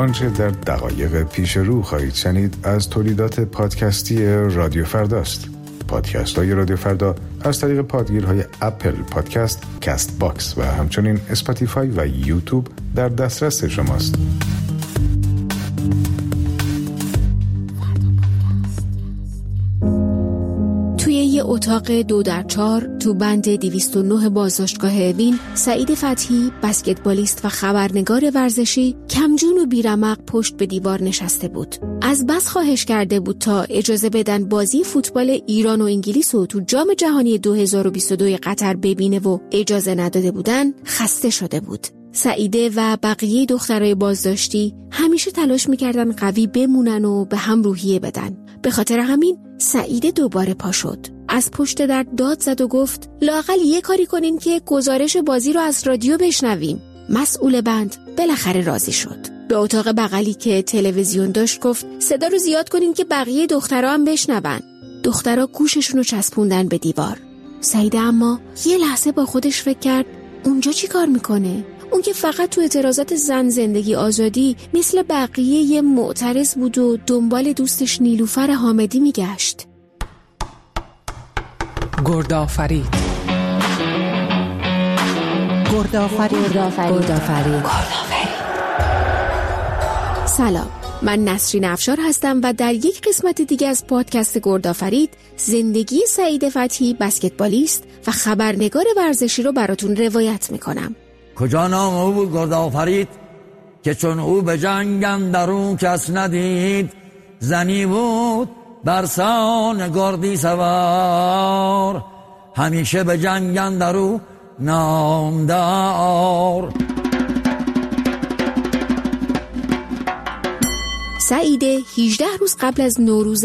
آنچه در دقایق پیش رو خواهید شنید از تولیدات پادکستی رادیو فرداست. پادکست های رادیو فردا از طریق پادگیرهای اپل پادکست، کست باکس و همچنین اسپاتیفای و یوتیوب در دسترس شماست. توی یه اتاق 2x4 تو بند 209 بازداشتگاه اوین، سعید فتحی، بسکتبالیست و خبرنگار ورزشی، کمجون و بیرمق پشت به دیوار نشسته بود. از بس خواهش کرده بود تا اجازه بدن بازی فوتبال ایران و انگلیس رو تو جام جهانی 2022 قطر ببینه و اجازه نداده بودن، خسته شده بود. سعیده و بقیه دخترای بازداشتی همیشه تلاش میکردن قوی بمونن و به هم روحیه بدن. به خاطر همین سعیده دوباره پا شد. از پشت در داد زد و گفت لااقل یه کاری کنین که گزارش بازی رو از رادیو بشنویم. مسئول بند بالاخره راضی شد. به اتاق بغلی که تلویزیون داشت گفت صدا رو زیاد کنین که بقیه دخترها هم بشنون. دخترها گوششون رو چسبوندن به دیوار. سعیده اما یه لحظه با خودش فکر کرد اونجا چی کار میکنه؟ اون که فقط تو اعتراضات زن زندگی آزادی مثل بقیه یه معترض بود و دنبال دوستش نیلوفر حامدی میگشت. گردآفرید. سلام، من نسرین افشار هستم و در یک قسمت دیگه از پادکست گردآفرید زندگی سعید فتحی، بسکتبالیست و خبرنگار ورزشی رو براتون روایت میکنم. کجا نام او بود گردآفرید که چون او به جنگ اندرون کس ندید، زنی بود برسان گردی سوار، همیشه به جنگ اندرون نامدار. سعیده 18 روز قبل از نوروز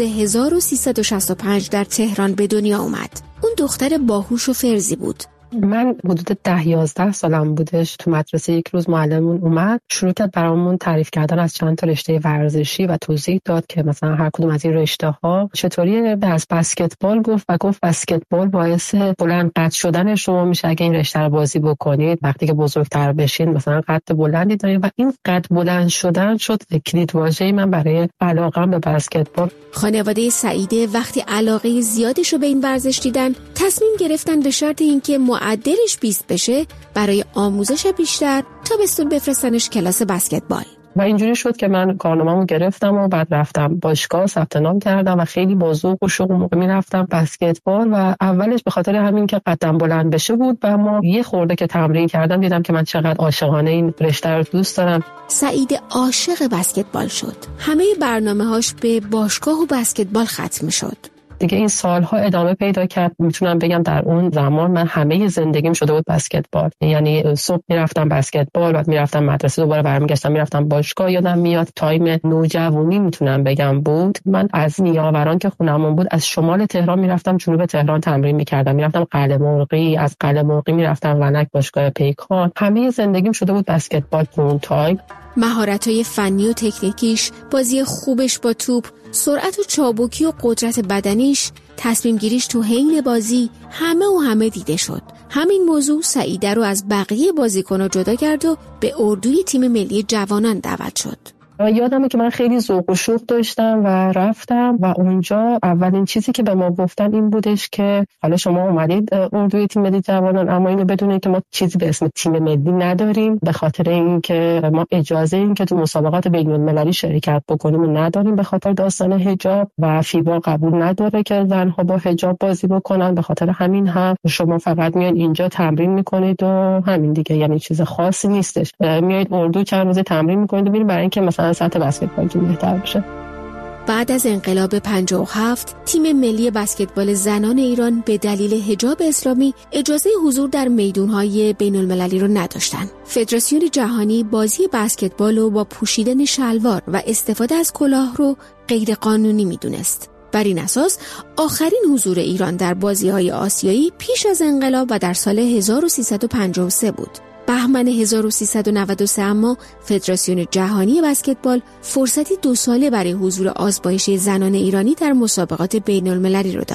1365 در تهران به دنیا اومد. اون دختر باهوش و فرزی بود. من حدود 10-11 سالم بودش. تو مدرسه یک روز معلممون اومد شروع کرد برامون تعریف کردن از چند تا رشته ورزشی و توضیح داد که مثلا هر کدوم از این رشته ها چطوری. از بسکتبال گفت و گفت بسکتبال باعث بلند قد شدن شما میشه اگه این رشته رو بازی بکنید. وقتی که بزرگتر بشین مثلا قد بلندی دارید و این قد بلند شدن شد کلید واژه من برای علاقم به بسکتبال. خانواده سعیده وقتی علاقه زیادش رو به این ورزش دیدن تصمیم گرفتن به شرط اینکه معدلش 20 بشه برای آموزش بیشتر تابستون بفرستنش کلاس بسکتبال. و اینجوری شد که من کارنامه‌مو گرفتم و بعد رفتم باشگاه ثبت نام کردم و خیلی با ذوق و شوق موقع میرفتم بسکتبال و اولش به خاطر همین که قدم بلند بشه بود و اما یه خورده که تمرین کردم دیدم که من چقدر عاشقانه این رشته رو دوست دارم. سعید عاشق بسکتبال شد. همه برنامه‌هاش به باشگاه و بسکتبال ختم شد. دیگه این سالها ادامه پیدا کرد. میتونم بگم در اون زمان من همه زندگیم شده بود بسکتبال. یعنی صبح میرفتم بسکتبال، بعد میرفتم مدرسه، دوباره برمیگشتم میرفتم باشگاه. یادم میاد تایم نوجوانی میتونم بگم بود. من از نیاوران که خونمون بود از شمال تهران میرفتم جنوب تهران تمرین میکردم. میرفتم قلعه مرغی، از قلعه مرغی میرفتم ونک باشگاه پیکان. همه زندگیم شده بود بسکتبال اون تایم. مهارت‌های فنی و تکنیکیش، بازی خوبش با توپ، سرعت و چابکی و قدرت بدنیش، تصمیم گیریش تو حین بازی همه دیده شد. همین موضوع سعیده رو از بقیه بازیکن‌ها جدا کرد و به اردوی تیم ملی جوانان دعوت شد. یادمه که من خیلی ذوق و شوق داشتم و رفتم و اونجا اولین چیزی که به ما گفتن این بودش که حالا شما اومدید اردوی تیم ملی جوانان، اما اینو بدونید که ما چیزی به اسم تیم ملی نداریم، به خاطر اینکه ما اجازه این که تو مسابقات بین‌المللی شرکت بکنیم نداریم به خاطر داستان حجاب و فیبا قبول نداره که زنها با حجاب بازی بکنن. به خاطر همین هم شما فقط میاد اینجا تمرین میکنید و همین دیگه، یعنی چیز خاصی نیستش. میایید اردو چند روز تمرین میکنید و میرید برای اینکه مثلا سطح بسکتبالتون بهتر بشه. بعد از انقلاب 57 تیم ملی بسکتبال زنان ایران به دلیل حجاب اسلامی اجازه حضور در میدان‌های بین‌المللی رو نداشتن. فدراسیون جهانی بازی بسکتبال رو با پوشیدن شلوار و استفاده از کلاه رو غیر قانونی میدونست. بر این اساس آخرین حضور ایران در بازی‌های آسیایی پیش از انقلاب و در سال 1353 بود. بهمن 1393 اما فدراسیون جهانی بسکتبال فرصتی 2 ساله برای حضور آزمایش زنان ایرانی در مسابقات بین‌المللی رو داد.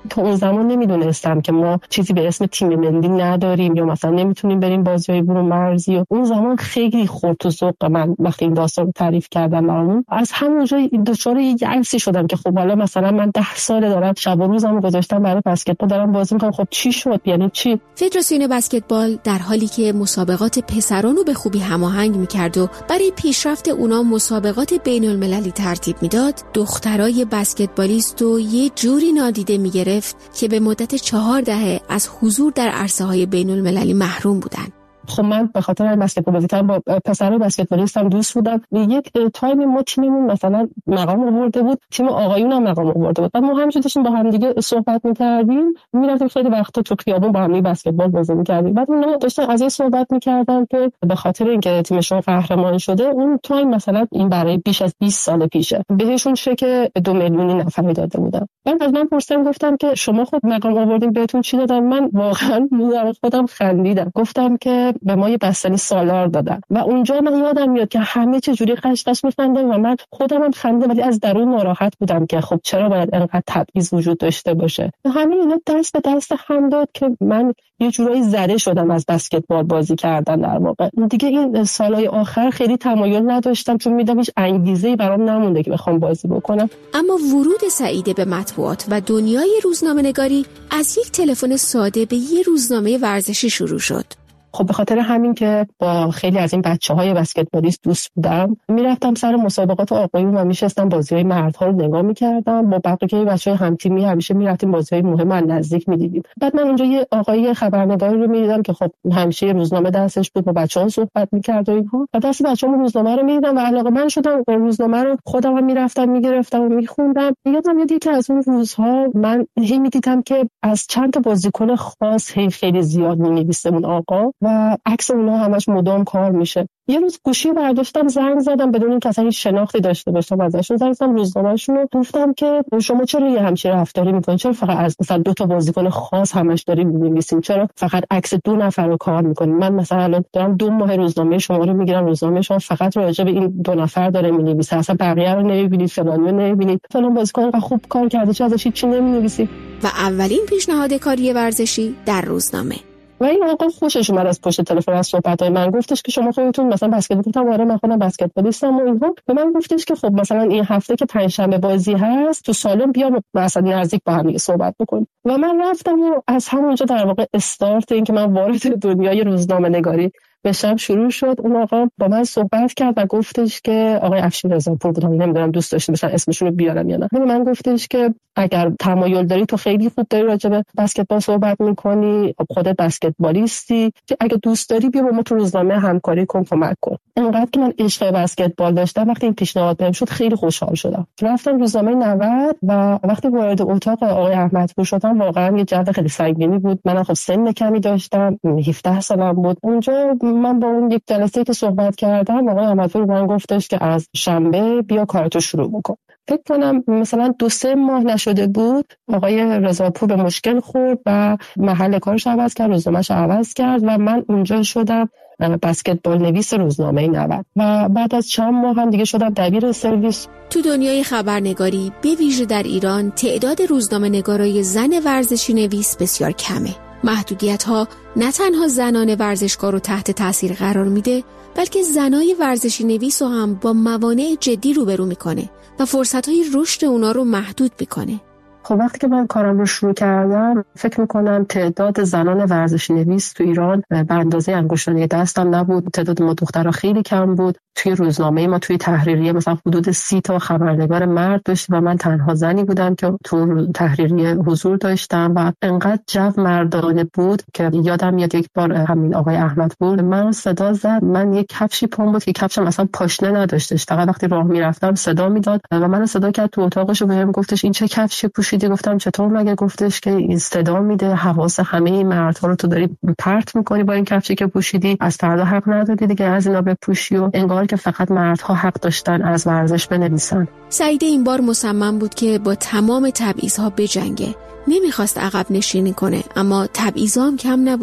تا اون زمان نمیدونستم که ما چیزی به اسم تیم ملی نداریم یا مثلا نمیتونیم بریم بازی‌های برون مرزی. و اون زمان خیلی خورد تو ذوق من وقتی این داستان رو تعریف کردم برامون. از همونجا دچار یه یأسی شدم که خب حالا مثلا من 10 سال دارم شب و روزمو گذاشتم برای بسکتبال دارم بازی می‌کنم، خب چی شد؟ یعنی چی؟ فدراسیون بسکتبال در حالی که مسابقات پسران رو به خوبی هماهنگ می‌کرد و برای پیشرفت اونا مسابقات بین‌المللی ترتیب میداد، دخترای بسکتبالیست رو یه جوری نادیده میگرفت که به مدت 4 دهه از حضور در عرصه‌های بین‌المللی محروم بودن. خب من به خاطر بسکتبال بازی کردن با پسرای بسکتبالیستم دوست بودم. یک تایمی ما تیممون مثلا مقام آورده بود، تیم آقایون هم مقام آورده بود. بعد ما همینجوری داشتیم با هم دیگه صحبت می‌کردیم، می‌رفتیم خیلی وقتا تو خیابون با هم بسکتبال بازی می‌کردیم. بعد اونا داشتن از این صحبت می‌کردن که به خاطر اینکه تیمشون قهرمان شده اون تایم مثلا این برای بیش از 20 سال پیشه بهشون چک 2 میلیون نفری داده بودن. بعد از من پرسیدم گفتم که شما خود مقام آوردین بهتون چی دادن؟ من واقعا خودم خندیدم. گفتم که به ما یه بستنی سالار دادن و اونجا من یادم میاد که همه چه جوری قشقش می‌خندن و من خودم هم خنده ولی از درون ناراحت بودم که خب چرا باید اینقدر تبعیض وجود داشته باشه. همین اینا دست به دست هم داد که من یه جورایی زده شدم از بسکتبال بازی کردن. در واقع دیگه این سالهای آخر خیلی تمایل نداشتم چون میدم هیچ انگیزه‌ای برام نمونده که بخوام بازی بکنم. اما ورود سعیده به مطبوعات و دنیای روزنامه‌نگاری از یک تلفن ساده به یه روزنامه ورزشی شروع شد. خب به خاطر همین که با خیلی از این بچه‌های بسکتبالیست دوست بودم، میرفتم سر مسابقات آقایون و میشستم بازی‌های مردها رو نگاه می‌کردم. با بقیه بچه‌های هم‌تیمی همیشه میرفتیم بازی‌های مهم از نزدیک می‌دیدیم. بعد من اونجا یه آقای خبرنگاری رو می‌دیدم که خب همیشه روزنامه دستش بود، با بچه‌ها صحبت می‌کرد و اینها. و دست بچه‌ها روزنامه رو می‌دیدم و علاقه‌مند شدم. روزنامه رو خودم هم می‌رفتم می‌گرفتم و می‌خوندم. یادم میاد که از اون روزها من می‌دیدم که از چند تا بازیکن خاص خیلی زیاد می‌نویسه اون آقا و عکس اونها همش مدام کار میشه. یه روز گوشی رو برداشتم زنگ زدم بدون اینکه اصلا هیچ شناختی داشته باشم ازشون. زنگ زدم روزنامه‌شون رو گفتم که شما چرا یه همچین رفتاری میکنین؟ چرا فقط از مثلا 2 تا بازیکن خاص همش دارین می‌نویسین؟ چرا فقط عکس 2 نفر رو کار میکنین؟ من مثلا الان دارم 2 ماه روزنامه شما رو میگیرم، روزنامه شما فقط راجع به این 2 نفر داره می‌نویسه، اصلا بقیه رو نمی‌بینید، فلانی رو نمی‌بینید، فلان بازیکن خوب کار کرده چرا ازش هیچ نمی‌نویسید؟ و اولین پیشنهاد کاری ورزشی در روزنامه. و این آقا خوشش اومد از پشت تلفن از صحبت‌های من. گفتش که شما خودتون مثلا بسکتبال، گفتم آره من خودم بسکتبالیستم و اینها. به من گفتش که خب مثلا این هفته که پنجشنبه بازی هست تو سالن بیا مثلا نزدیک با هم صحبت بکنیم. و من رفتم و از همونجا در واقع استارت این که من وارد دنیای روزنامه‌نگاری بشم شروع شد. اون آقا با من صحبت کرد و گفتش که آقای افشین رضاپور بود، نمیدونم دوست داشتین مثلا اسمشون رو بیارم یا نه. من گفتش که اگر تمایل داری تو خیلی خوب داری راجع به بسکتبال صحبت می‌کنی، خودت بسکتبالیستی، که اگه دوست داری بیا با ما تو روزنامه همکاری کن، کمک کن. انقدر که من عشق بسکتبال داشتم وقتی این پیشنهاد بهم شد خیلی خوشحال شدم. رفتم روزنامه 90 و وقتی وارد اتاق آقای احمدپور شدم واقعا یه جو خیلی سنگینی بود. منم خب سن کمی داشتم، 17 سالم بود. اونجا من با اون یک جلسه که صحبت کردم آقای احمدپور من گفتش که از شنبه بیا کارتو شروع بکن. فکر کنم مثلا 2-3 ماه نشده بود آقای رضاپور به مشکل خورد و محل کارش عوض کرد، روزنامه‌اش عوض کرد و من اونجا شدم بسکتبال نویس روزنامه 90 و بعد از چند ماه هم دیگه شدم دبیر سرویس. تو دنیای خبرنگاری به ویژه در ایران تعداد روزنامه‌نگارای زن ورزشی نویس بسیار کمه. محدودیت‌ها نه تنها زنان ورزشکار رو تحت تاثیر قرار میده، بلکه زنای ورزشی نویس رو هم با موانع جدی روبرو میکنه و فرصت‌های رشد اونا رو محدود میکنه. خب وقتی که من کارم رو شروع کردم فکر میکنم تعداد زنان ورزشی نویس تو ایران به اندازه انگشتان دستم نبود. تعداد ما دخترها خیلی کم بود. توی روزنامه ما توی تحریریه مثلا حدود 30 تا خبرنگار مرد داشتیم و من تنها زنی بودم که تو تحریریه حضور داشتم و انقدر جو مردانه بود که یادم میاد یک بار همین آقای احمدپور من صدا زد. من یک کفشی پام بود که کفشم اصلا پاشنه نداشتش، فقط وقتی راه میرفتم صدا میداد و من صدا کرد تو اتاقش و بهم گفتش این چه کفشی پوشیدی؟ گفتم چطور مگه؟ گفتش که این صدا میده حواس همه مردها رو تو داری پرت میکنی با این کفشی که پوشیدی، از فردا حق نداری دیگه از اینا بپوشی و انگار که فقط مردها حق داشتن از ورزش بنویسن. سعیده این بار مصمم بود که با تمام تبعیض‌ها بجنگه. نمیخواست عقب نشینی کنه، اما تبعیض‌ها هم کم نبودن.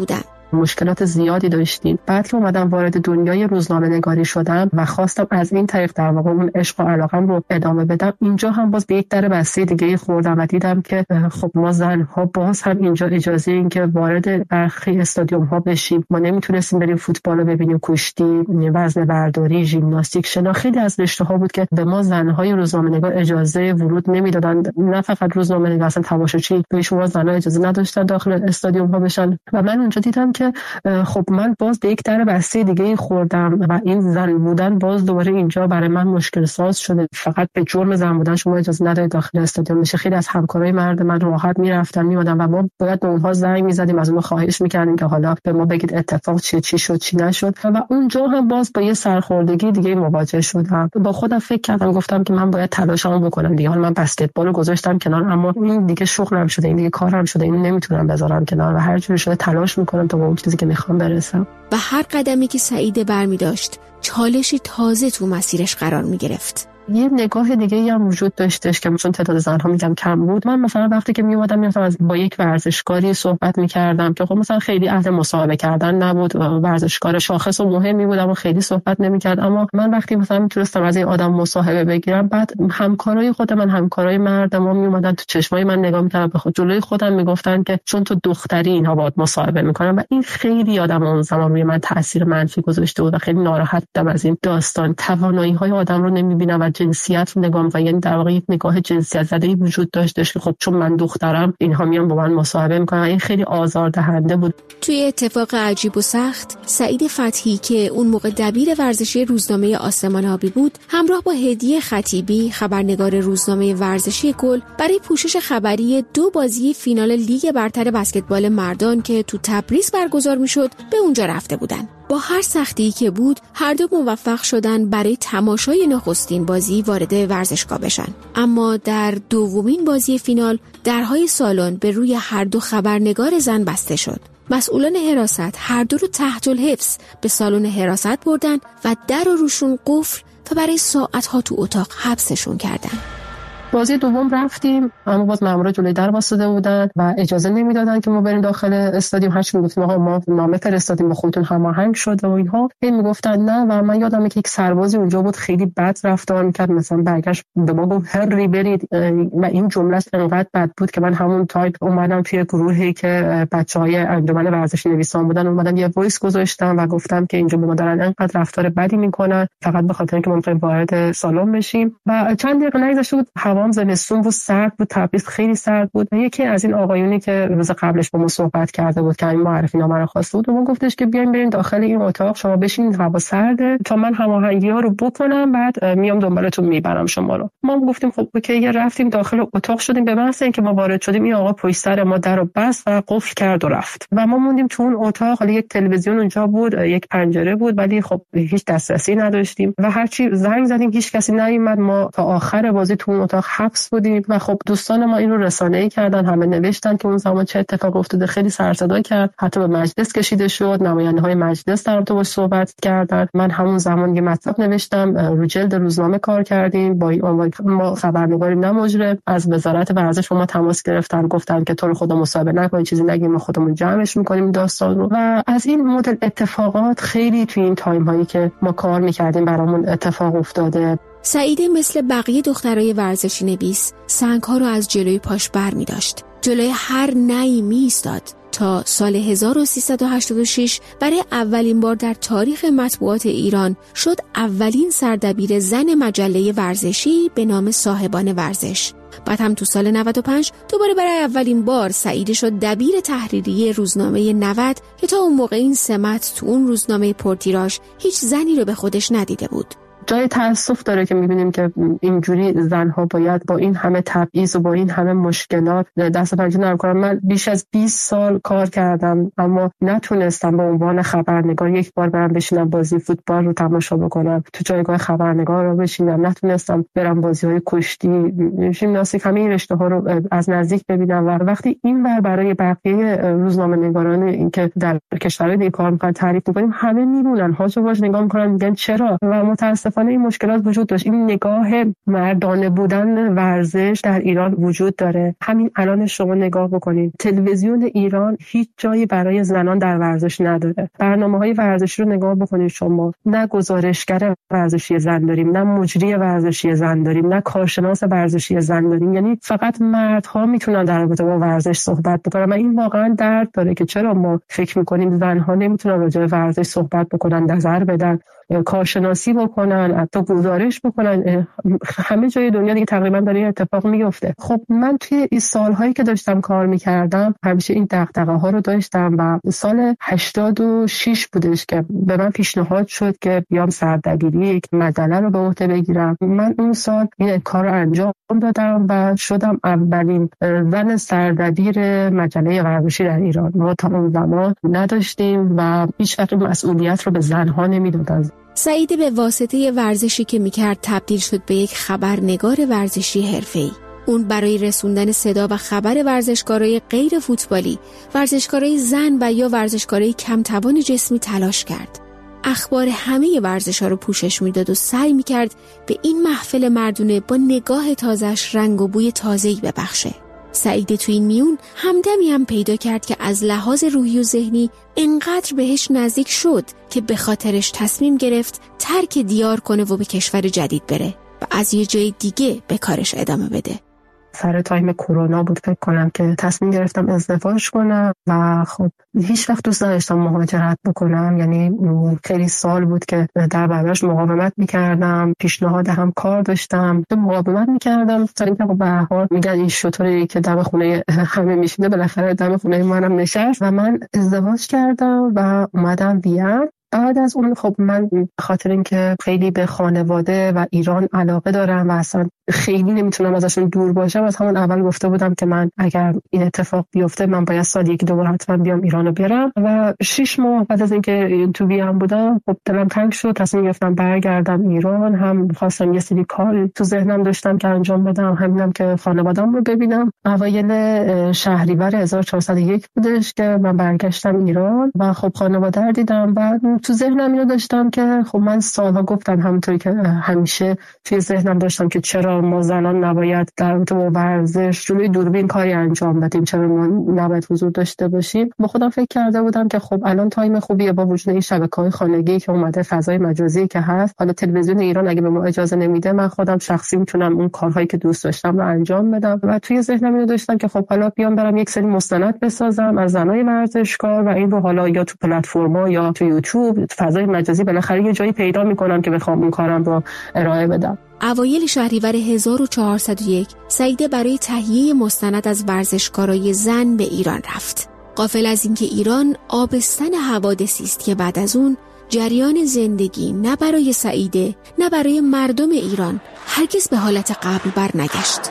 مشکلات زیادی داشتیم. بعد که اومدم وارد دنیای روزنامه‌نگاری شدم و خواستم از این طریق در واقع اون عشق و علاقم رو ادامه بدم، اینجا هم باز به یک در بسته دیگه خوردم و دیدم که خب ما زن‌ها باز هم اینجا اجازه این که وارد برخی استادیوم‌ها بشیم، ما نمیتونستیم بریم فوتبال رو ببینیم، کشتی، وزنه برداری، ژیمناستیک، شنا، خیلی از رشته‌ها بود که به ما زن‌های روزنامه‌نگار اجازه ورود نمیدادن. نه فقط روزنامه‌نگار، اصلا تماشاچی به شما زن‌ها اجازه نداشتن داخل استادیوم‌ها بشن و من اونجا دیدم که خب من باز به یک در بسته دیگه خوردم و این زن بودن باز دوباره اینجا برای من مشکل ساز شده. فقط به جرم زن بودن شما اجازه ندارید داخل استادیوم بشه. خیلی از همکارای مرد من راحت میرفتن میومدن و ما باید به اونها زنگ میزدیم، از اونها خواهش میکردیم که حالا به ما بگید اتفاق چی شد چی نشد و اونجا هم باز با یه سرخوردگی دیگه مواجه شدم. با خودم فکر کردم، گفتم که من باید تلاشمو بکنم دیگه. حالا من بسکتبال رو گذاشتم کنار، اما این دیگه شغلم شده، این دیگه کارم شده، اینو نمیتونم بذارم کنار و هر جوری شده تلاش میکنم تا به اون چیزی که میخوام برسم. و هر قدمی که سعید برمی داشت چالشی تازه تو مسیرش قرار می گرفت. یه نگاه دیگه هم وجود داشتش که چون تعداد زن‌ها میگم کم بود، من مثلا وقتی که میومدم با یک ورزشکاری صحبت میکردم که خب مثلا خیلی اهل مصاحبه کردن نبود، ورزشکار شاخص و مهمی بود اما خیلی صحبت نمیکرد، اما من وقتی مثلا میتونستم از این آدم مصاحبه بگیرم، بعد همکارای خود من، همکارای مرد ما میومدن تو چشمای من نگاه میکردن، به خود جلوی خودم میگفتن که چون تو دختری اینها باهات مصاحبه میکنن و این خیلی آدم اون زمان روی من تاثیر منفی گذاشته بود و خیلی ناراحت بودم از این داستان. توانایی‌های آدم رو نمیبینم و جنسیت رو نگاه می‌کنم، یعنی در واقع یک نگاه جنسیت زده‌ای وجود داشتش که خب چون من دخترم اینها میان با من مصاحبه میکنن. این خیلی آزاردهنده بود. توی اتفاق عجیب و سخت، سعید فتحی که اون موقع دبیر ورزشی روزنامه آسمان آبی بود، همراه با هدیه خطیبی خبرنگار روزنامه ورزشی گل، برای پوشش خبری 2 بازی فینال لیگ برتر بسکتبال مردان که تو تبریز برگزار میشد به اونجا رفته بودن. با هر سختی که بود، هر دو موفق شدن برای تماشای نخستین بازی وارد ورزشگاه بشن. اما در دومین بازی فینال درهای سالن به روی هر دو خبرنگار زن بسته شد. مسئولان حراست هر دو رو تحت الحفظ به سالن حراست بردن و در رو روشون قفل و برای ساعتها تو اتاق حبسشون کردن. بازی دوم رفتیم اما باز مامورا جلوی در واسطه بودن و اجازه نمیدادن که ما بریم داخل استادیوم. هرچی میگفتیم آقا ما نامه فرستادیم با خودتون هماهنگ شده و اینها، میگفتن نه. و من یادمه که یک سربازی اونجا بود خیلی بد رفتار میکرد، مثلا برگشت به ما گفت هری برید و این جملهش انقدر بد بود که من همون تایپ اومدم توی گروهی که بچهای انجمن ورزشی نویسان بودن، اومدم یه وایس گذاشتم و گفتم که اینجا به ما دارن انقدر رفتار بدی میکنن فقط به خاطر اینکه ما میخوایم وارد سالن بشیم. و چند دقیقه نگذشته بود، هوام زمستون بود، سرد بود، تبریز خیلی سرد بود. یکی از این آقایونی که روز قبلش با ما صحبت کرده بود که این معرفی نامه رو خواسته بود، اون گفتش که بیاین بریم داخل این اتاق، شما بشین، هوا سرده، تا من هماهنگی‌ها رو بکنم بعد میام دنبالتون میبرم شما رو. ما گفتیم خب اوکی، رفتیم داخل اتاق شدیم. به محض اینکه ما وارد شدیم این آقا پشت سر ما در رو بست و قفل کرد و رفت و ما موندیم تو اون اتاق. حالا یک تلویزیون اونجا بود، یک پنجره بود، ولی خب هیچ دسترسی نداشتیم و هرچی زنگ زدیم هیچ کسی نیومد. ما تا آخر بازی تو اون اتاق حبس بودیم و خب دوستان ما اینو رسانه‌ای کردن، همه نوشتن که اون زمان چه اتفاق افتاده. خیلی سر صدا کرد، حتی به مجلس کشیده شد، نماینده‌های مجلس در ارتباط صحبت کردن. من همون زمان یه مطلب نوشتم، رو جلد روزنامه کار کردیم با عنوان ما خبرنگاری نه مجرم. از وزارت ورزش ما تماس گرفتن، گفتن که تو رو خدا مصاحبه نکنید، چیزی نگیم، ما خودمون جمعش می‌کنیم داستان رو. و از این مدل اتفاقات خیلی توی این تایم‌هایی که ما کار می‌کردیم برامون اتفاق افتاده. سعید مثل بقیه دخترای ورزشی نویس سنگ‌ها رو از جلوی پاش بر می داشت. جلوی هر نعی می ایستاد تا سال 1386 برای اولین بار در تاریخ مطبوعات ایران شد اولین سردبیر زن مجله ورزشی به نام صاحبان ورزش. بعد هم تو سال 95 دوباره برای اولین بار سعید شد دبیر تحریری روزنامه 90 که تا اون موقع این سمت تو اون روزنامه پرتیراژ هیچ زنی رو به خودش ندیده بود. جای تأسف داره که می‌بینیم که اینجوری زن‌ها باید با این همه تبعیض و با این همه مشکلات دست پنجه نرم کنن. من بیش از 20 سال کار کردم اما نتونستم به عنوان خبرنگار یک بار برم بشینم بازی فوتبال رو تماشا بکنم، تو جایگاه خبرنگار رو بشینم. نتونستم برم بازی‌های کشتی، ژیمناستیک، همه این رشته‌ها رو از نزدیک ببینم. و وقتی این برای بقیه روزنامه‌نگاران این که در کشورهای دیگه کار می‌کنن تعریف می‌کنیم، همه میمونن هاج و واج نگاه می‌کنن، میگن چرا. و متأسفانه متاسفانه این مشکلات وجود داشت. این نگاه مردانه بودن ورزش در ایران وجود داره. همین الان شما نگاه بکنید، تلویزیون ایران هیچ جایی برای زنان در ورزش نداره. برنامه‌های ورزشی رو نگاه بکنید شما، نه گزارشگر ورزشی زن داریم، نه مجری ورزشی زن داریم، نه کارشناس ورزشی زن داریم. یعنی فقط مردها میتونن در رابطه با ورزش صحبت بکنن و این واقعا درد داره که چرا ما فکر میکنیم زنها نمیتونن راجع به ورزش صحبت بکنن، نظر بدن، کارشناسی بکنن، حتی گزارش بکنن. همه جای دنیا دیگه تقریبا داره اتفاق میفته. خب من توی این سالهایی که داشتم کار میکردم همیشه این دغدغه ها رو داشتم و سال 86 بودش که به من پیشنهاد شد که بیام سردبیری یک مجله رو به عهده بگیرم. من اون سال این کار رو انجام دادم و شدم اولین زن سردبیر مجله ورزشی در ایران. ما تا اون زمان نداشتیم و هیچ وقت مسئولیت رو به زنها نمیدادن. سعید به واسطه ورزشی که میکرد تبدیل شد به یک خبرنگار ورزشی حرفه‌ای. اون برای رسوندن صدا و خبر ورزشکارای غیر فوتبالی، ورزشکارای زن و یا ورزشکارای کم توان جسمی تلاش کرد. اخبار همه ورزش‌ها رو پوشش میداد و سعی میکرد به این محفل مردونه با نگاه تازه‌اش رنگ و بوی تازه‌ای ببخشه. سعید تو این میون همدمی هم پیدا کرد که از لحاظ روحی و ذهنی انقدر بهش نزدیک شد که به خاطرش تصمیم گرفت ترک دیار کنه و به کشور جدید بره و از یه جای دیگه به کارش ادامه بده. سر تایم کرونا بود فکر کنم که تصمیم گرفتم ازدواج کنم و خب هیچ وقت دوست نداشتم مهاجرت بکنم. یعنی خیلی سال بود که در برابرش مقاومت میکردم، پیشنهاد هم کار داشتم، مقاومت میکردم تا اینکه به هر حال میگن این شطوری که دم خونه همه میشینه بالاخره دم خونه منم نشست و من ازدواج کردم و اومدم وین. بعد از اون خب من خاطر اینکه خیلی به خانواده و ایران علاقه دارم و اصلا خیلی نمیتونم ازشون دور باشم، از همون اول گفته بودم که من اگر این اتفاق بیفته من باید سال 1-2 بار حتما بیام ایرانو برم و 6 ماه بعد از اینکه تو وین بودم خب دلم تنگ شد، تصمیم گرفتم برگردم ایران. هم خواستم یه سری کار تو ذهنم داشتم که انجام بدم، همینم که خانواده‌ام رو ببینم. اوایل شهریور 1401 بودش که من برگشتم ایران و خب خانواده رو دیدم و تو ذهنم اینو داشتم که خب من سالها گفتم همونطوری که همیشه توی ذهنم داشتم که چرا ما زنان نباید در رابطه با ورزش جلوی دوربین کاری انجام بدیم، چرا ما نباید حضور داشته باشیم. با خودم فکر کرده بودم که خب الان تایم خوبیه با وجود این شبکه‌های خانگی که اومده، فضای مجازی که هست، حالا تلویزیون ایران اگه به ما اجازه نمیده من خودم شخصی میتونم اون کارهایی که دوست داشتم رو انجام بدم و توی ذهنم اینو داشتم که خب حالا بیام برم یک سری مستند بسازم از زنای ورزشکار و این رو حالا یا تو پلتفرم‌ها یا تو یوتیوب فضای مجازی بالاخره یه جایی پیدا میکنم که بخوام این کارم رو ارائه بدم. اوایل شهریور 1401 سعید برای تهیه مستند از ورزشکارای زن به ایران رفت. غافل از اینکه ایران آبستن حوادثی است که بعد از اون جریان زندگی نه برای سعیده نه برای مردم ایران هرگز به حالت قبل برنگشت.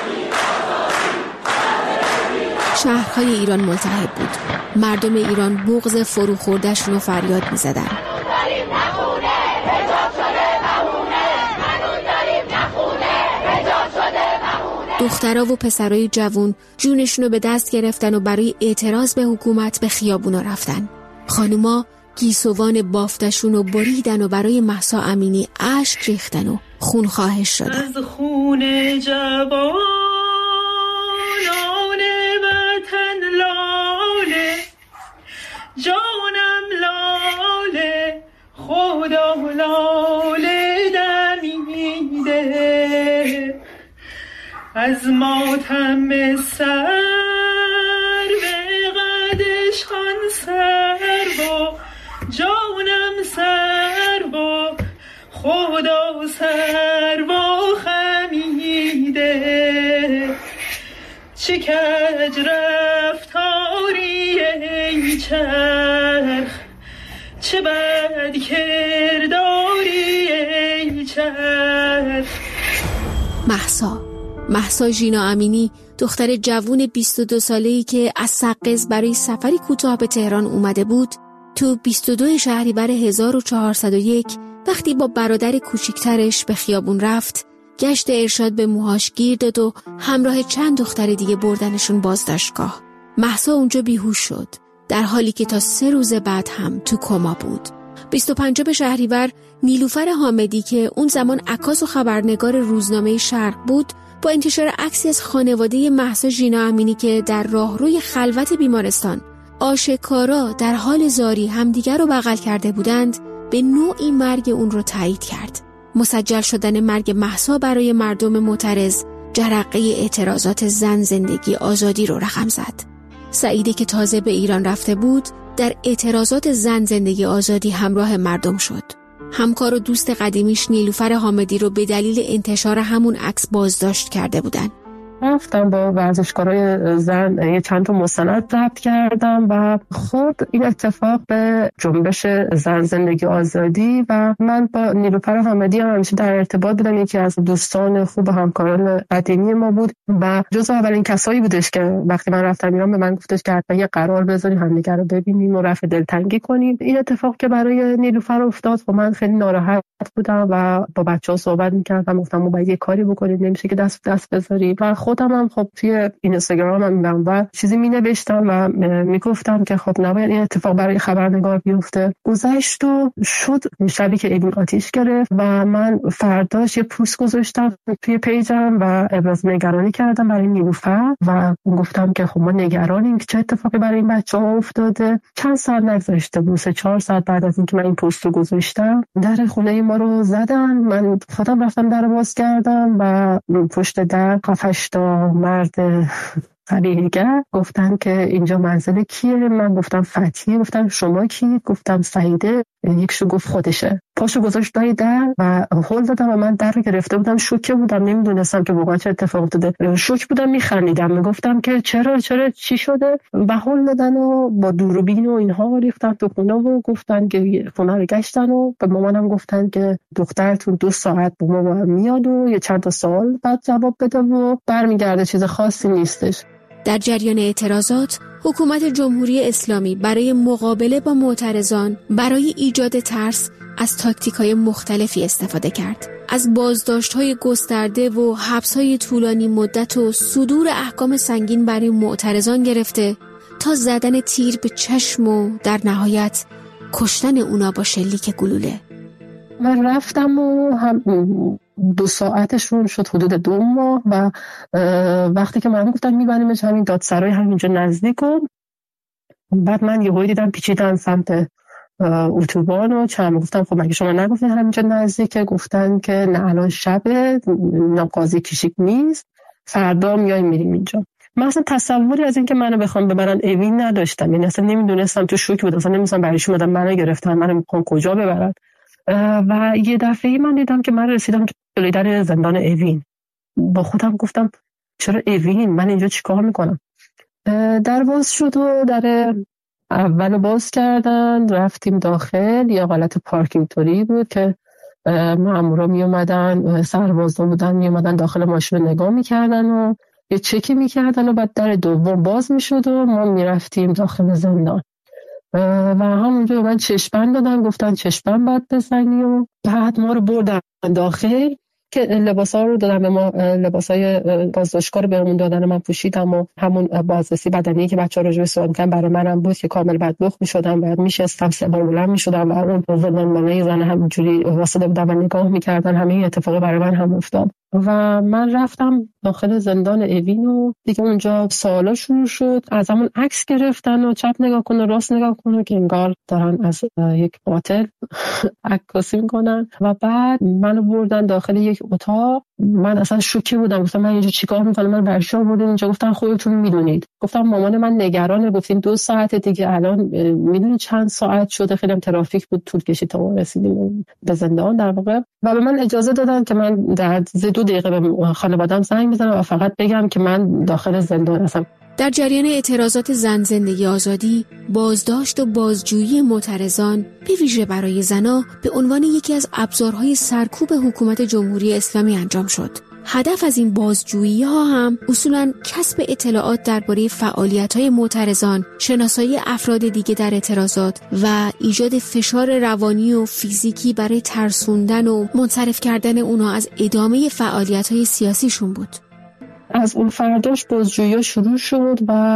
شهرهای ایران ملتهب بود. مردم ایران بغض فروخورده‌شون رو فریاد می‌زدن. دخترها و پسرای جوون جونشون رو به دست گرفتن و برای اعتراض به حکومت به خیابونا رفتن. خانوما گیسوان بافتشون رو بریدن و برای مهسا امینی اشک ریختن و خون خواهش شدن. از خون جوانان وطن لاله، جانم لاله، خدا لاله دمیده. از ماتم سر به قدش خان سر با جانم سر با خدا سر با خمیده. چه کج رفتاری ای چرخ، چه بد کرداری ای چرخ. مهسا ژینا امینی، دختر جوون 22 ساله‌ای که از سقز برای سفری کوتاه به تهران اومده بود، تو 22 شهریور 1401 وقتی با برادر کوچیکترش به خیابون رفت، گشت ارشاد به موهاش گیر داد و همراه چند دختر دیگه بردنشون بازداشتگاه. مهسا اونجا بیهوش شد، در حالی که تا 3 روز بعد هم تو کما بود. 25 شهریور نیلوفر حامدی که اون زمان عکاس و خبرنگار روزنامه شرق بود، با انتشار عکسی از خانواده مهسا ژینا امینی که در راهروی خلوت بیمارستان آشکارا در حال زاری همدیگر رو بغل کرده بودند، به نوعی مرگ اون رو تایید کرد. مسجل شدن مرگ مهسا برای مردم معترض جرقه اعتراضات زن زندگی آزادی رو رقم زد. سعیدی که تازه به ایران رفته بود، در اعتراضات زن زندگی آزادی همراه مردم شد. همکار و دوست قدیمیش نیلوفر حامدی رو به دلیل انتشار همون عکس بازداشت کرده بودن. رفتم با ورزشکارای زن یه چند تا مستند ضبط کردم و خود این اتفاق به جنبش زن زندگی آزادی و من با نیلوفر حامدی همیشه در ارتباط بودم. یکی از دوستان خوب و همکاران قدیمی ما بود و جزو اولین کسایی بودش که وقتی من رفتم ایران به من گفتش که حتما یه قرار بذاریم همدیگه رو ببینیم و رفع دلتنگی کنیم. این اتفاق که برای نیلوفر افتاد و من خیلی ناراحت بودم و با بچه‌ها صحبت می‌کردم، گفتم ما باید یه کاری بکنیم، نمیشه که دست بذاریم. و خودم هم خب توی اینستاگرام هم و چیزی می‌نوشتم و میگفتم که خب نباید این اتفاق برای خبرنگار بیفته. گذشت و شد شبی که ایدین آتیش گرفت و من فرداش یه پوست گذاشتم توی پیجم و ابراز نگرانی کردم برای نیلوفر و گفتم که خب ما نگرانیم که چه اتفاقی برای این بچه‌ها افتاده. چند ساعت نگذشته بود، 3-4 ساعت بعد از اینکه من این پوست رو گذاشتم، در خونه ما رو زدن. من خودم رفتم در باز کردم و پشت در 7-8 تا مرد قبیلگر گفتن که اینجا منزل کیه؟ من گفتم فتحیه. گفتم شما کی؟ گفتم سعیده. یکشو گفت خودشه. پاشو گذاشت دای در و هل دادم و من در رو گرفته بودم، شوکه بودم، نمیدونستم که واقعا چه اتفاق افتاده. شوک بودم، میخندیدم، میگفتم که چرا چی شده؟ و هل دادن و با دوربین و اینها ریختن تو خونه و گفتن که خونه رو گشتن و به مامانم گفتن که دخترتون 2 ساعت با ما میاد و یه چند تا سوال بعد جواب بده و برمیگرده، چیز خاصی نیستش. در جریان اعتراضات، حکومت جمهوری اسلامی برای مقابله با معترضان برای ایجاد ترس از تاکتیک‌های مختلفی استفاده کرد. از بازداشت‌های گسترده و حبس‌های طولانی مدت و صدور احکام سنگین برای معترضان گرفته تا زدن تیر به چشم و در نهایت کشتن اونا با شلیک گلوله. من رفتم و هم 2 ساعتشون شد حدود 2 ماه و وقتی که من گفتم میبریمش همین دادسرای همینجا نزدیک و بعد من یه هایی دیدم پیچیدن سمت اتوبان و گفتم خب مگه شما نگفتین همینجا نزدیکه؟ گفتن که نه الان شبه، قاضی کشیک نیست، فردا میایم میریم اینجا. من اصلا تصوری از این که منو بخوام ببرن اوین نداشتم، یعنی اصلا نمیدونستم، تو شوک بودم، اصلا نمیدونستم برای چی اومدن منو گرفتن، منو میخوان کجا ببرن. و یه دفعه من دیدم که من رسیدم جلوی در زندان اوین. با خودم گفتم چرا اوین؟ من اینجا چیکار میکنم؟ در باز شد و در اول باز کردن، رفتیم داخل. یه حالت پارکینگ توری بود که مامورا می اومدن، سربازا بودن، می اومدن داخل ماشین نگاه میکردن و یه چکی میکردن و بعد در دوم باز میشد و ما میرفتیم داخل زندان. و همونجا من چشم‌بند دادن، گفتن چشم‌بند باید بزنی و بعد ما رو بردن داخل که لباسا رو دادن به ما، لباسای بازداشتگاه رو بهمون دادن. من پوشیدم و همون بازرسی بدنی که بچه‌ها راجع به سوال می‌کردن برای منم بود که کامل بدبخت می‌شدم، بعد میشستم 3 بار بلند می‌شدم و اون زندانبانای زن همونجوری واسه بودن و نگاه می‌کردن. همه اتفاقی برای من هم افتاد و من رفتم داخل زندان اوین و دیگه اونجا سوالا شروع شد. از همون عکس گرفتن و چپ نگاه کن و راست نگاه کن که انگار دارن از یک قاتل عکاسی میکنن و بعد منو بردن داخل یک اتاق. من اصلا شوکه بودم، گفتم من اینجا چیکار میکنم؟ من برش آوردین اینجا؟ گفتن خودتون میدونید. گفتم مامان من نگرانه. گفتین 2 ساعت دیگه، الان میدونی چند ساعت شده؟ خیلی ترافیک بود، طول کشید تا رسیدیم به زندان در واقع. و به من اجازه دادن که من در 2 دقیقه به خانواده‌ام زنگ بزنم و فقط بگم که من داخل زندان هستم. در جریان اعتراضات زن زندگی آزادی، بازداشت و بازجویی معترضان به ویژه برای زنان به عنوان یکی از ابزارهای سرکوب حکومت جمهوری اسلامی انجام شد. هدف از این بازجویی ها هم اصولاً کسب اطلاعات درباره فعالیت‌های معترضان، شناسایی افراد دیگه در اعتراضات و ایجاد فشار روانی و فیزیکی برای ترسوندن و منصرف کردن اونا از ادامه فعالیت‌های سیاسیشون بود. از اون فرداش بازجویی شروع شد و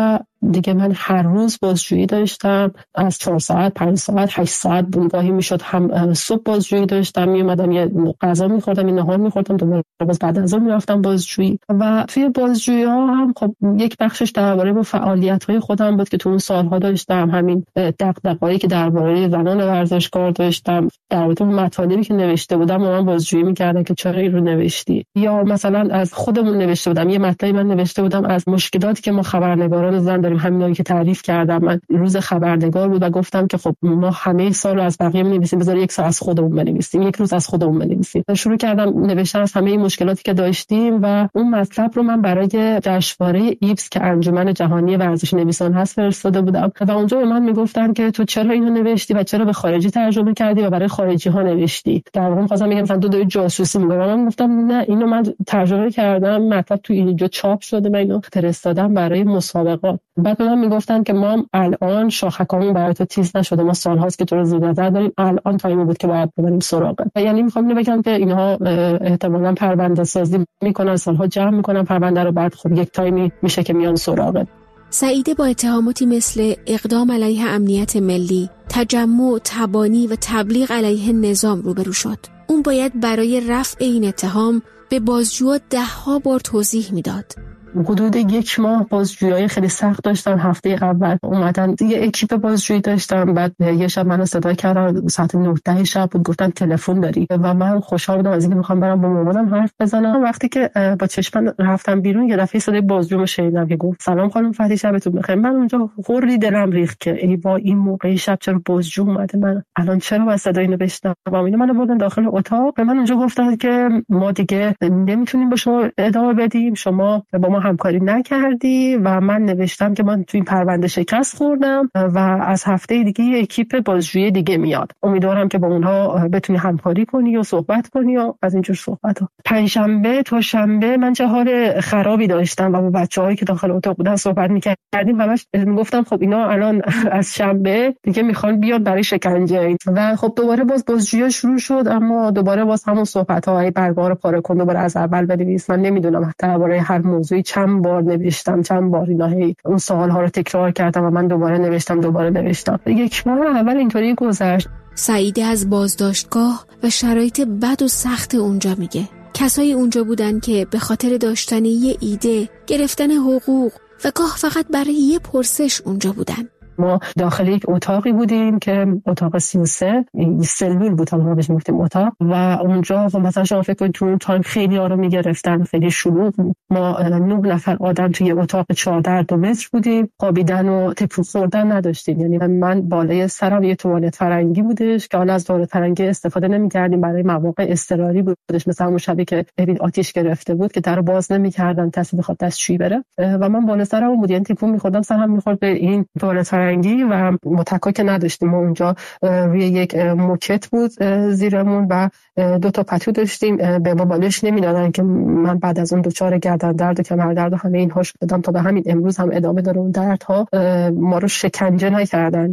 دیگه من هر روز بازجویی داشتم، از 4 ساعت 5 ساعت 8 ساعت بونگاهی میشد. هم صبح بازجویی داشتم، میومدم یه غذا میخوردم، یه نهار میخوردم، دوباره باز بعد از اون میرفتم بازجویی. و توی بازجویی ها هم خب یک بخشش درباره با فعالیت‌های خودم بود که تو اون سالها داشتم، همین دغدغه‌ای که درباره زنان ورزشکار داشتم، درباره اون مطالبی که نوشته بودم و من بازجویی می‌کردم که چرا این رو نوشتی، یا مثلا از خودمون نوشته بودم. یه مطلبی من نوشته بودم از مشکلاتی که ما خبرنگاران زن داریم، همینایی که تعریف کردم. من روز خبرنگار بود و گفتم که خب ما همه سال رو از بقیه می‌نویسیم، بذار یک سال از خودمون بنویسیم، یک روز از خودمون بنویسیم. شروع کردم نوشتن از همه مشکلاتی که داشتیم و اون مطلب رو من برای جشنواره ایبس که انجمن جهانی ورزش نویسان هست فرستاده بودم و اونجا به من میگفتن که تو چرا اینو نوشتی و چرا به خارجی ترجمه کردی و برای خارجی ها نوشتی. در واقع خواستم بگم مثلا تو داری جاسوسی می‌کنی. من گفتم نه، اینو من ترجمه کردم، مطلب تو اینجا چاپ شده، من اینو فرستادم برای مسابقات. بعد من میگفتن که ما الان شاخکامون برای تو تیز نشده، ما سال‌هاست که تو رو زیر نظر داریم، الان تایم بود که باید ببریم سراغت. یعنی می‌خوام اینو بگم که اینها احتمالاً پرونده سازی میکنن، سالها جمع میکنن پرونده رو، بعد خب یک تایمی میشه که میان سراغت. سعیده با اتهاماتی مثل اقدام علیه امنیت ملی، تجمع، تبانی و تبلیغ علیه نظام روبرو شد. اون باید برای رفع این اتهام به بازجوها 10 بار توضیح میداد. حدود 1 ماه بازجویی خیلی سخت داشتم. هفته اول اومدن یه اکیپ بازجویی داشتم، بعد یه شب منو صدا کردن ساعت 9 شب بود، گفتن تلفن داری و من خوشحال بودم از اینکه میخوام برم با مامانم حرف بزنم. وقتی که با چشمم رفتم بیرون یه دفعه صدای بازجومو شنیدم که گفت سلام خانم فتحی، شبتون بخیر. من اونجا خوردی دلم ریخت که ای وای این موقع شب چرا بازجو اومده، من الان چرا با صدای اینو بشنوم. منو بردن داخل اتاق، به من اونجا گفتن که ما دیگه نمیتونیم با شما ادامه بدیم، شما با ما همکاری نکردی و من نوشتم که من تو این پرونده شکست خوردم و از هفته دیگه یه اکیپ بازجویی دیگه میاد، امیدوارم که با اونها بتونی همکاری کنی و صحبت کنی و از اینجور صحبت‌ها. پنجشنبه تا شنبه من چه حال خرابی داشتم و با بچه‌هایی که داخل اتاق بودن صحبت می‌کردیم و میگفتم خب اینا الان از شنبه دیگه میخوان بیاد برای شکنجه و خب دوباره بازجویی شروع شد، اما دوباره باز همون صحبت‌های برگار پاره کن، دوباره از اول بنویس. من نمیدونم درباره هر موضوعی چند بار نوشتم، چند بار اینا اون سوال‌ها رو تکرار کردم و من دوباره نوشتم. 1 ماه اول اینطوری گذشت. سعیده از بازداشتگاه و شرایط بد و سخت اونجا میگه. کسایی اونجا بودن که به خاطر داشتن یه ایده، گرفتن حقوق و گاه فقط برای یه پرسش اونجا بودن. ما داخل یک اتاقی بودیم که اتاق 33 سلول بود، ما بهش میگفتیم اتاق، و اونجا مثلا شما فکر کنید تو اون تایم خیلی ها رو میگرفتن، خیلی شلوغ. ما 9 نفر آدم توی اتاق 4 در 2 متر بودیم، خوابیدن و تکون خوردن نداشتیم. یعنی من بالای سرم یه توالت فرنگی بودش که حالا از توالت فرنگی استفاده نمی‌کردیم، برای مواقع اضطراری بودش، مثلا اون شبی که ببین آتش گرفته بود که درو باز نمی‌کردن کسی بخواد دستشویی بره و من بالا سرم بود، یعنی تکون می‌خوردم، سرم می‌خورد به این توالت فرنگی و متکا که نداشتیم. ما اونجا روی یک موکت بود زیرمون و 2 تا پتو داشتیم، به ما بالش نمیدادن که من بعد از اون دچار گردن درد و کمر درد و همه اینها شدم تا به همین امروز هم ادامه داره اون دردها. ما رو شکنجه نکردن،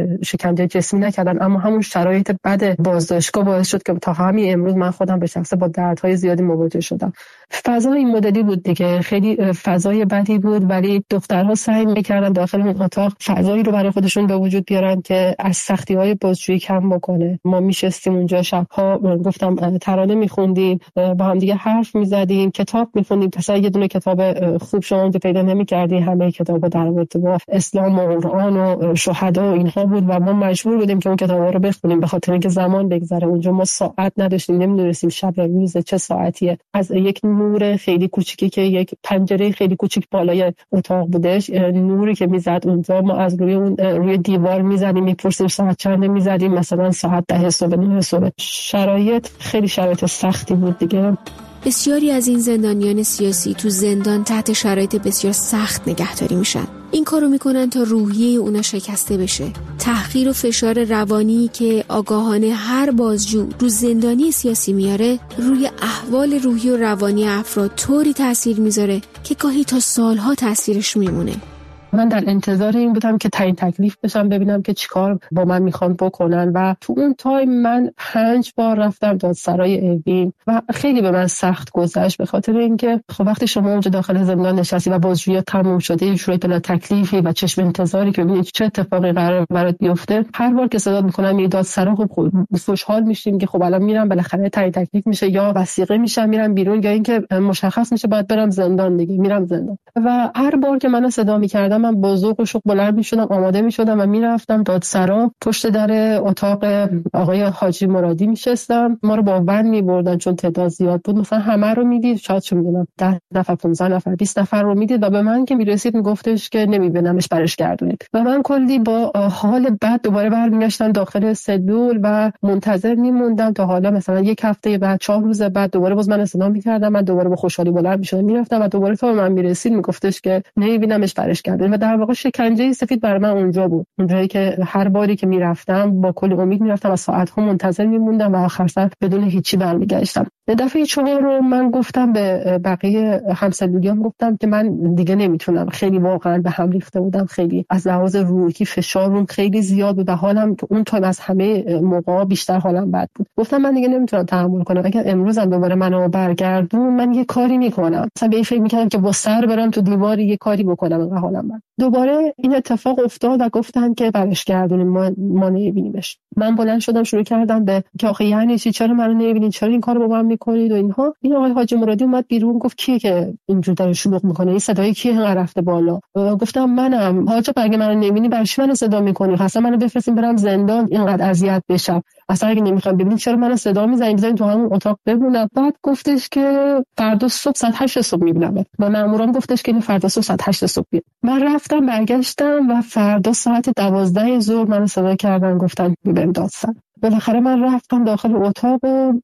شکنجه جسمی نکردن، اما همون شرایط بد بازداشتگاه باعث شد که تا همین امروز من خودم به شخصه با دردهای زیادی مواجه شدم. فضا این مدلی بود دیگه، خیلی فضای بدی بود، ولی دخترها سعی می‌کردن داخل اون اتاق فضایی رو برای خودشون به وجود بیارن که از سختی‌های بازجویی کم بکنه. ما میشستیم اونجا شب‌ها، گفتم ترانه می‌خوندیم، با هم دیگه حرف می‌زدیم، کتاب می‌خوندیم. مثلا یه دونه کتاب خوب شما پیدا نمی‌کردی، همه کتابا در رابطه با اسلام و قرآن و شهدا و اینها بود و ما مجبور بودیم که اون کتابا رو بخونیم به خاطر اینکه زمان بگذره. اونجا ما ساعت نداشتیم، نمی‌دونستیم شب روز چه ساعتیه. از یک نور خیلی کوچیکی که یک پنجره خیلی کوچیک بالای اتاق بودش، نوری که میزد اونجا، ما از روی دیوار میزدیم، میپرسیم ساعت چنده، میزدیم مثلا ساعت 10 صبح 9 صبح. شرایط خیلی شرایط سختی بود دیگه. بسیاری از این زندانیان سیاسی تو زندان تحت شرایط بسیار سخت نگهداری میشن. این کارو میکنن تا روحیه اونا شکسته بشه. تحقیر و فشار روانی که آگاهانه هر بازجو رو زندانی سیاسی میاره، روی احوال روحی و روانی افراد طوری تاثیر میذاره که گاهی تا سالها تاثیرش میمونه. من در انتظار این بودم که تعیین تکلیف بشم، ببینم که چیکار با من میخوان بکنن و تو اون تایم من 5 بار رفتم دادسرای اوین و خیلی به من سخت گذشت، به خاطر اینکه خب وقتی شما اونجا داخل زندان نشستی و بازجویی تموم شده، یه جوری بلا تکلیفی و چشم انتظاری که ببینید چه اتفاقی قرار برات بیفته، هر بار که صدا میکنم میگه دادسرا، خب خوشحال میشیم که خب الان میرم بالاخره تعیین تکلیف میشه، یا وثیقه میشم میرم بیرون، یا اینکه مشخص میشه باید برم زندان دیگه، میرم زندان. و هر بار که منو صدا میکردم من با ذوق و شوق بلند میشدم، آماده میشدم و میرفتم دادسرا. پشت در اتاق آقای حاجی مرادی میشستم، ما رو با ون میبردن چون تعداد زیاد بود، مثلا همه رو میدید، شاید چه میدونم 10 نفر 15 نفر 20 نفر رو میدید و به من که میرسید میگفتش که نمیبینمش، برش گردونید. و من کلی با حال بد دوباره برمیگشتم داخل سلول و منتظر میموندم تا حالا مثلا یک هفته بعد 4 روز بعد دوباره باز من استدام میکردم، من دوباره با خوشحالی بلند میشدم میرفتم و دوباره تا من میرسید میگفتش که نمیبینمش، برش گردونید. و در واقع شکنجه سفید برای من اونجا بود، اونجایی که هر باری که میرفتم با کلی امید میرفتم و ساعت‌ها منتظر میموندم و آخر سر بدون هیچی برمیگشتم. دفعه 4 رو من گفتم به بقیه همسلولیام، گفتم که من دیگه نمیتونم، خیلی واقعا به هم ریخته بودم، خیلی از لحاظ روحی فشار روم خیلی زیاد بود و حالم که اون تایم از همه موقعا بیشتر حالم بد بود. گفتم من دیگه نمیتونم تحمل کنم، اگر امروز هم دوباره منو برگردون من یه کاری میکنم. مثلا به این فکر میکردم که با سر برم تو دیوار یه کاری بکنم، انقدر حالم بد. دوباره این اتفاق افتاد و گفتن که برش گردونیم، ما نمیبینیمش. من بلند شدم شروع کردم به که آخه یعنی چی، چرا منو نمیبینید، چرا این کارو با من میکنید و اینها. این آقای حاجی مرادی اومد بیرون، گفت کیه که اینجوری داره شلوغ میکنه، این صدای کیه اینقدر رفته بالا؟ گفتم منم. حاجی اگه منو نمیبینی برای چی منو صدا میکنی؟ اصلا منو بفرستین برم زندان اینقدر اذیت بشم، اصلا اگه نمیخوام ببینید چرا منو صدا میزنید، بزنید تو همون اتاق بمونم. بعد گفتش که فردا صبح ساعت 8 صبح میبینم. با مامورام گفتش که فردا صبح ساعت 8 صبح بیاد. من رفتم برگشتم و فردا ساعت 12 ظهر منو صدا کردن، گفتن بریم دادسرا. بالاخره من رفتم داخل اتاق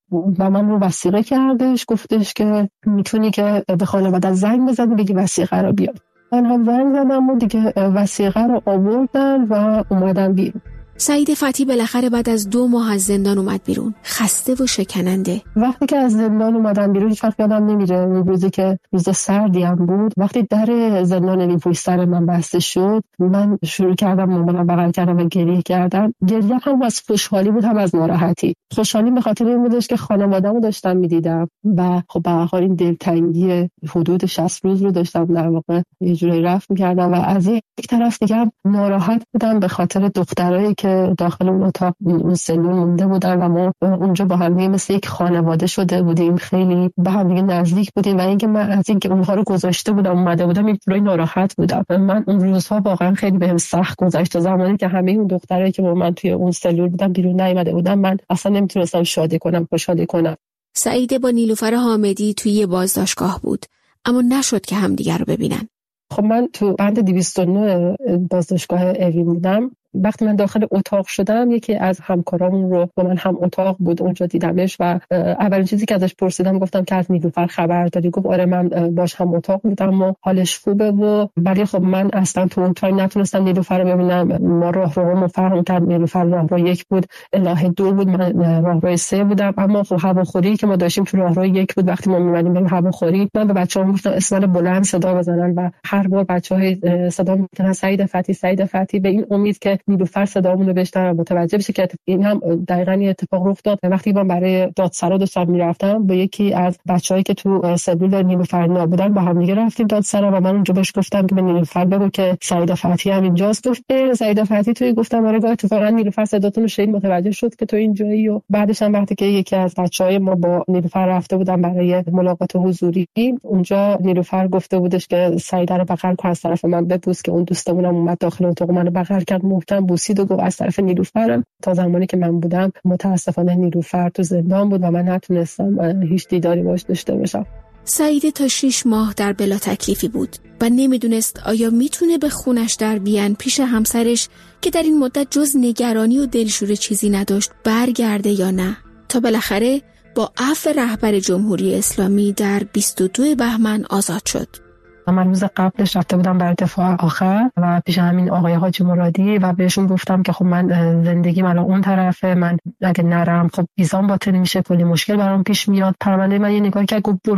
و من رو وثیقه کردش، گفتش که میتونی که به خانواده زنگ بزنی بگی وثیقه رو بیاد. من هم زنگ زدم و دیگه وثیقه رو آوردن و اومدن بیرون. سعید فتحی بالاخره بعد از 2 ماه از زندان اومد بیرون، خسته و شکننده. وقتی که از زندان اومدم بیرون هیچ وقت یادم نمیره، اون روزی که روز سردی هم بود، وقتی در زندان اوین پشت سر من بسته شد، من شروع کردم مامانم بغل کردم و گریه کردم. گریه هم از خوشحالی بود هم از ناراحتی. خوشحالی به خاطر این بودش که خانواده‌مو داشتم می‌دیدم و خب به هر حال این دلتنگی حدود 60 روز رو داشتم در واقع یه جوری رفع می‌کردم و از یک طرف دیگه ناراحت بودم به خاطر دخترایی که داخل اون اتاق اون سلول مونده بودن و ما اونجا با هم مثل یک خانواده شده بودیم، خیلی به هم دیگه نزدیک بودیم و اینکه من از اینکه اونها رو گذاشته بودم اومده بودم این جوری ناراحت بودم. من اون روزها واقعا خیلی بهم سخت گذشت. زمانی که همه اون دخترایی که با من توی اون سلول بودن بیرون نیومده بودن، من اصلا نمیتونستم شادی کنم، خوشحالی کنم. سعید با نیلوفر حامدی توی بازداشتگاه بود، اما نشد که همدیگر رو ببینن. خب من تو بند 209 بازداشتگاه اوین بودم. وقتی من داخل اتاق شدم یکی از همکارامون رو با من هم اتاق بود اونجا دیدمش و اولین چیزی که ازش پرسیدم گفتم که از نیلوفر خبر داری؟ گفت آره من باش هم اتاق بودم و حالش خوبه و ولی خب من اصلا تو اون تایم نتونستم نیلوفر رو ببینم. ما راهرومون فرق کرد، نیلوفر راهرو 1 بود، الهه 2 بود، من راهرو 3 بودم. اما خب هواخوری که ما داشتیم تو راهرو 1 بود. وقتی ما می‌اومدیم بریم هواخوری من به بچه‌ها گفتم اسم بلند صدا بزنن و هر بار بچه‌ها صدا می‌کردن سعید فتحی سعید فتحی، به این امید که نیلوفر صدامون رو بشنوه و متوجه بشه که این هم دقیقاً این اتفاق رخ داد. وقتی من برای دادسرا داشتم میرفتم با یکی از بچه‌هایی که تو سلول نیلوفر نبودن با هم دیگه رفتیم دادسرا و من اونجا بهش گفتم که به نیلوفر بگو که سعید فتحی هم اینجاست. گفت سعید فتحی توی؟ گفتم آره اتفاقا نیلوفر صداتون رو شنید، متوجه شد که تو اینجایی. و بعدش هم وقتی که یکی از بچه‌های ما با نیلوفر رفته بودن برای ملاقات حضوری، اونجا نیلوفر گفته بودش که سعید رو بغل کن از طرف من ببوس، که اون دوستمونم اومد داخل اتاق منو بغل کرد، محکم بوسید و گفت از طرف نیلوفرم. تا زمانی که من بودم متاسفانه نیلوفر تو زندان بود و من نتونستم هیچ دیداری باش داشته باشم. سعید تا 6 ماه در بلا تکلیفی بود و نمیدونست آیا میتونه به خونش در بیان پیش همسرش که در این مدت جز نگرانی و دلشوره چیزی نداشت برگرده یا نه، تا بالاخره با عفو رهبر جمهوری اسلامی در 22 بهمن آزاد شد. من روز قبلش رفته بودم برای دفاع آخر و پیش همین آقای حاجی مرادی و بهشون گفتم که خب من زندگیم الان اون طرفه، من اگه نرم خب ویزام باطل میشه، کلی مشکل برام پیش میاد. پرونده من یه نگاه کرد گفت برو،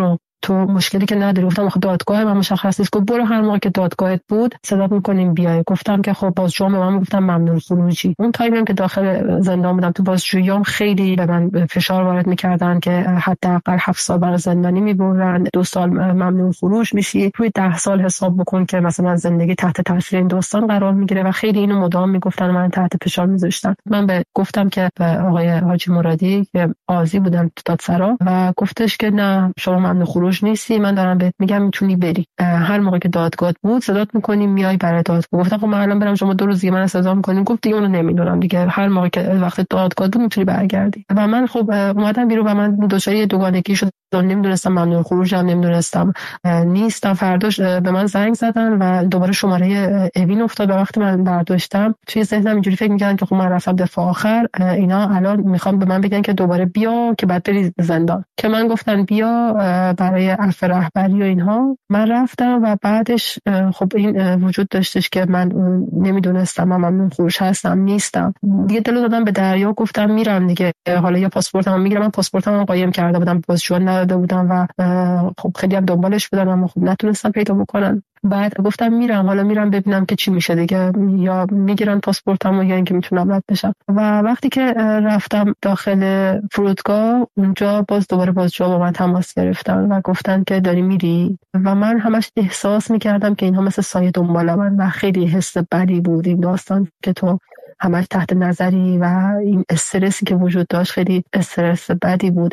تو مشکلی که نداری. گفتم آخه دادگاه من مشخص نیست. گفت برو هر موقع که دادگاهت بود صدا می‌کنیم بیای. گفتم که خب بازجو به من گفتم ممنوع خروجی. اون تایمی که داخل زندان بودم تو بازجوییام خیلی به من فشار وارد می‌کردن که حداقل 7 سال برای زندانی می‌برن، 2 سال ممنوع خروج میشی، روی 10 سال حساب بکن که مثلا زندگی تحت تاثیر این دوستان قرار میگیره و خیلی اینو مدام میگفتن، من تحت فشار میذاشتن. من گفتم که به آقای حاجی مرادی که قاضی بودن تو دادسرا و گفتش که نه شما ممنوع خروج نیستی، من دارم بهت میگم میتونی بری، هر موقع که دادگاه بود صدات میکنیم میای برای دادگاه. گفتم خب من الان برم شما 2 روز دیگه من صدا میکنیم. گفت دیگه اونو نمیدونم دیگه، هر موقع که وقت دادگاه بود میتونی برگردی. و من خب اومدم بیرون و من دچار دوگانگی شدم، نمیدونستم ممنوع خروجم، نمیدونستم نیستم. فرداش به من زنگ زدن و دوباره شماره اوین افتاد. به وقتی من برداشتم توی ذهنم اینجوری فکر می‌کردم که خب من رفتم دفاع آخر، اینا الان میخوام به من بگن که دوباره بیا که بعد بری زندان. که من گفتن بیا برای عفو رهبری و اینها. من رفتم و بعدش خب این وجود داشتش که من نمیدونستم من ممنوع خروج هستم نیستم دیگه. دلو دادم به دریا، گفتم میرم دیگه، حالا یا پاسپورتمو میگیرم. من پاسپورتمو قایم کرده بودم، بازجو نداده بودم و خب خیلی هم دنبالش بودم اما خب نتونستم پیدا بکنم. بعد گفتم میرم، حالا میرم ببینم که چی میشه دیگه، یا میگیرن پاسپورتمو یا اینکه میتونم رد بشم. و وقتی که رفتم داخل فرودگاه اونجا باز دوباره بازجو با من تماس گرفتن و گفتن که داری میری و من همش احساس میکردم که اینها مثل سایه دنبال من و خیلی حس بدی بود این داستان که تو همش تحت نظری و این استرسی که وجود داشت خیلی استرس بدی بود.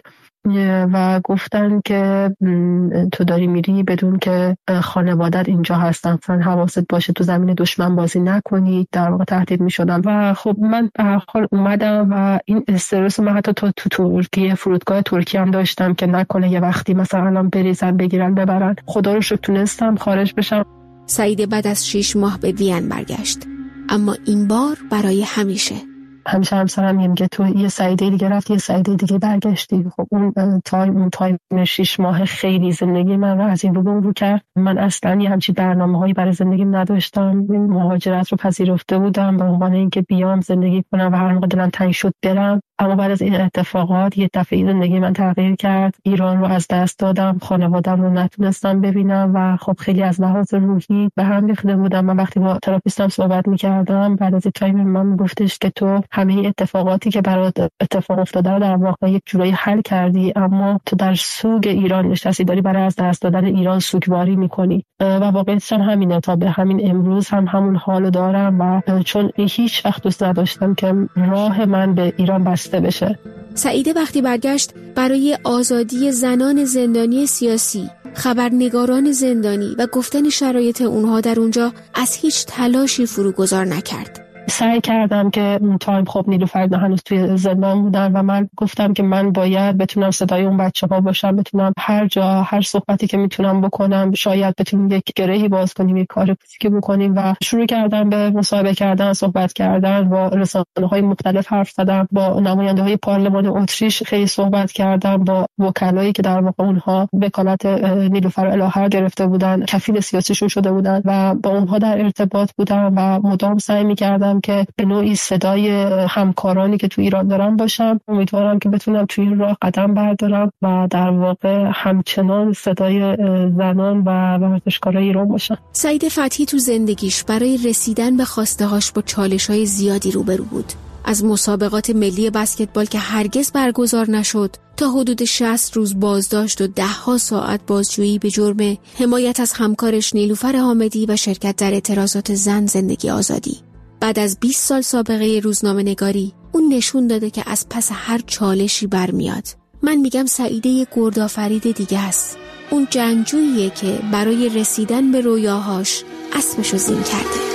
و گفتن که تو داری میری بدون که خانوادت اینجا هستن، حواست باشه تو زمین دشمن بازی نکنی، در واقع تهدید میشدم. و خب من به هر حال اومدم و این استرس من حتی تو ترکیه، فرودگاه ترکیه هم داشتم که نکنه یه وقتی مثلا بریزن بگیرن ببرن. خدا رو شکر تونستم خارج بشم. سعید بعد از 6 ماه به وین برگشت، اما این بار برای همیشه. همیشه همسرم میگه تو یه سعیده دیگه رفتی، یه سعیده دیگه برگشتی. خب اون تایم 6 ماه خیلی زندگی من رو از این رو به اون رو کرد. من اصلا یه همچین برنامه‌هایی برای زندگیم نداشتم. مهاجرت رو پذیرفته بودم به عنوان اینکه بیام زندگی کنم و هر موقع دلم تنگ شد برم. اما بعد از این اتفاقات یه دفعه زندگی من تغییر کرد. ایران رو از دست دادم، خانواده‌ام رو نتونستم ببینم و خب خیلی از لحاظ روحی به هم ریخته بودم. من وقتی با تراپیستم صحبت می‌کردم بعد از تایم من میگفتش که تو همه اتفاقاتی که برات اتفاق افتاده رو در واقع یک جورایی حل کردی، اما تو در سوگ ایران نشستی، داری برای از دست دادن ایران سوگواری میکنی. و واقعیتش هم همینه، تا به همین امروز هم همون حالو دارم و چون هیچ وقت دوست نداشتم که راه من به ایران بسته بشه. سعیده وقتی برگشت برای آزادی زنان زندانی سیاسی، خبرنگاران زندانی و گفتن شرایط اونها در اونجا از هیچ تلاشی فروگذار نکرد. سعی کردم که اون تایم خب نیلوفر هنوز توی زندان بودن و من گفتم که من باید بتونم صدای اون بچه‌ها باشم، بتونم هر جا هر صحبتی که میتونم بکنم، شاید بتونیم یک گرهی باز کنیم، یک کار فیزیکی بکنیم. و شروع کردم به مصاحبه کردن، صحبت کردن، با رسانه‌های مختلف حرف زدم، با نماینده‌های پارلمان اتریش خیلی صحبت کردم، با وکلایی که در واقع اونها وکالت نیلوفر الهه گرفته بودن، کفیل سیاسیشون شده بودن و با اونها در ارتباط بودم و مدام سعی می‌کردم که به نوعی صدای همکارانی که تو ایران دارم باشم. امیدوارم که بتونم توی این راه قدم بردارم و در واقع همچنان صدای زنان و ورزشکارای ایران باشم. سعید فتحی تو زندگیش برای رسیدن به خواسته‌هاش با چالش‌های زیادی روبرو بود. از مسابقات ملی بسکتبال که هرگز برگزار نشد تا حدود 60 روز بازداشت و 10 ساعت بازجویی به جرم حمایت از همکارش نیلوفر حامدی و شرکت در اعتراضات زن زندگی آزادی. بعد از 20 سال سابقه روزنامه‌نگاری اون نشون داده که از پس هر چالشی برمیاد. من میگم سعیده یه گردآفرید دیگه است. اون جنگجوییه که برای رسیدن به رویاهاش اسمشو زین کرده.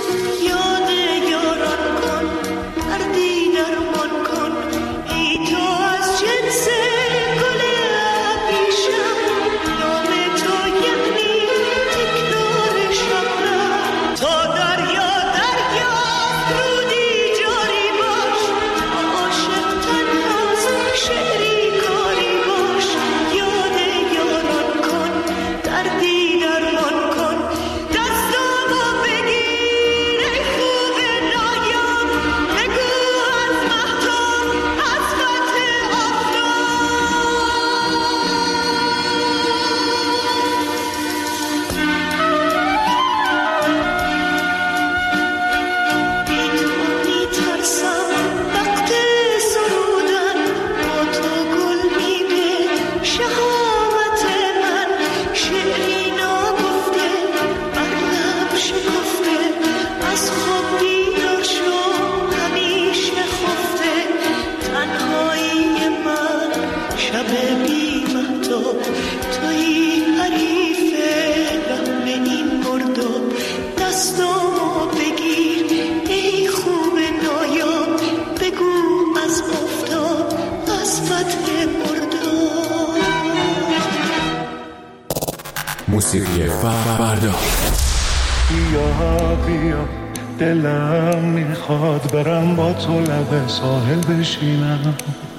فردا. بیا بیا دلم میخواد برم با تو لب ساحل بشینم.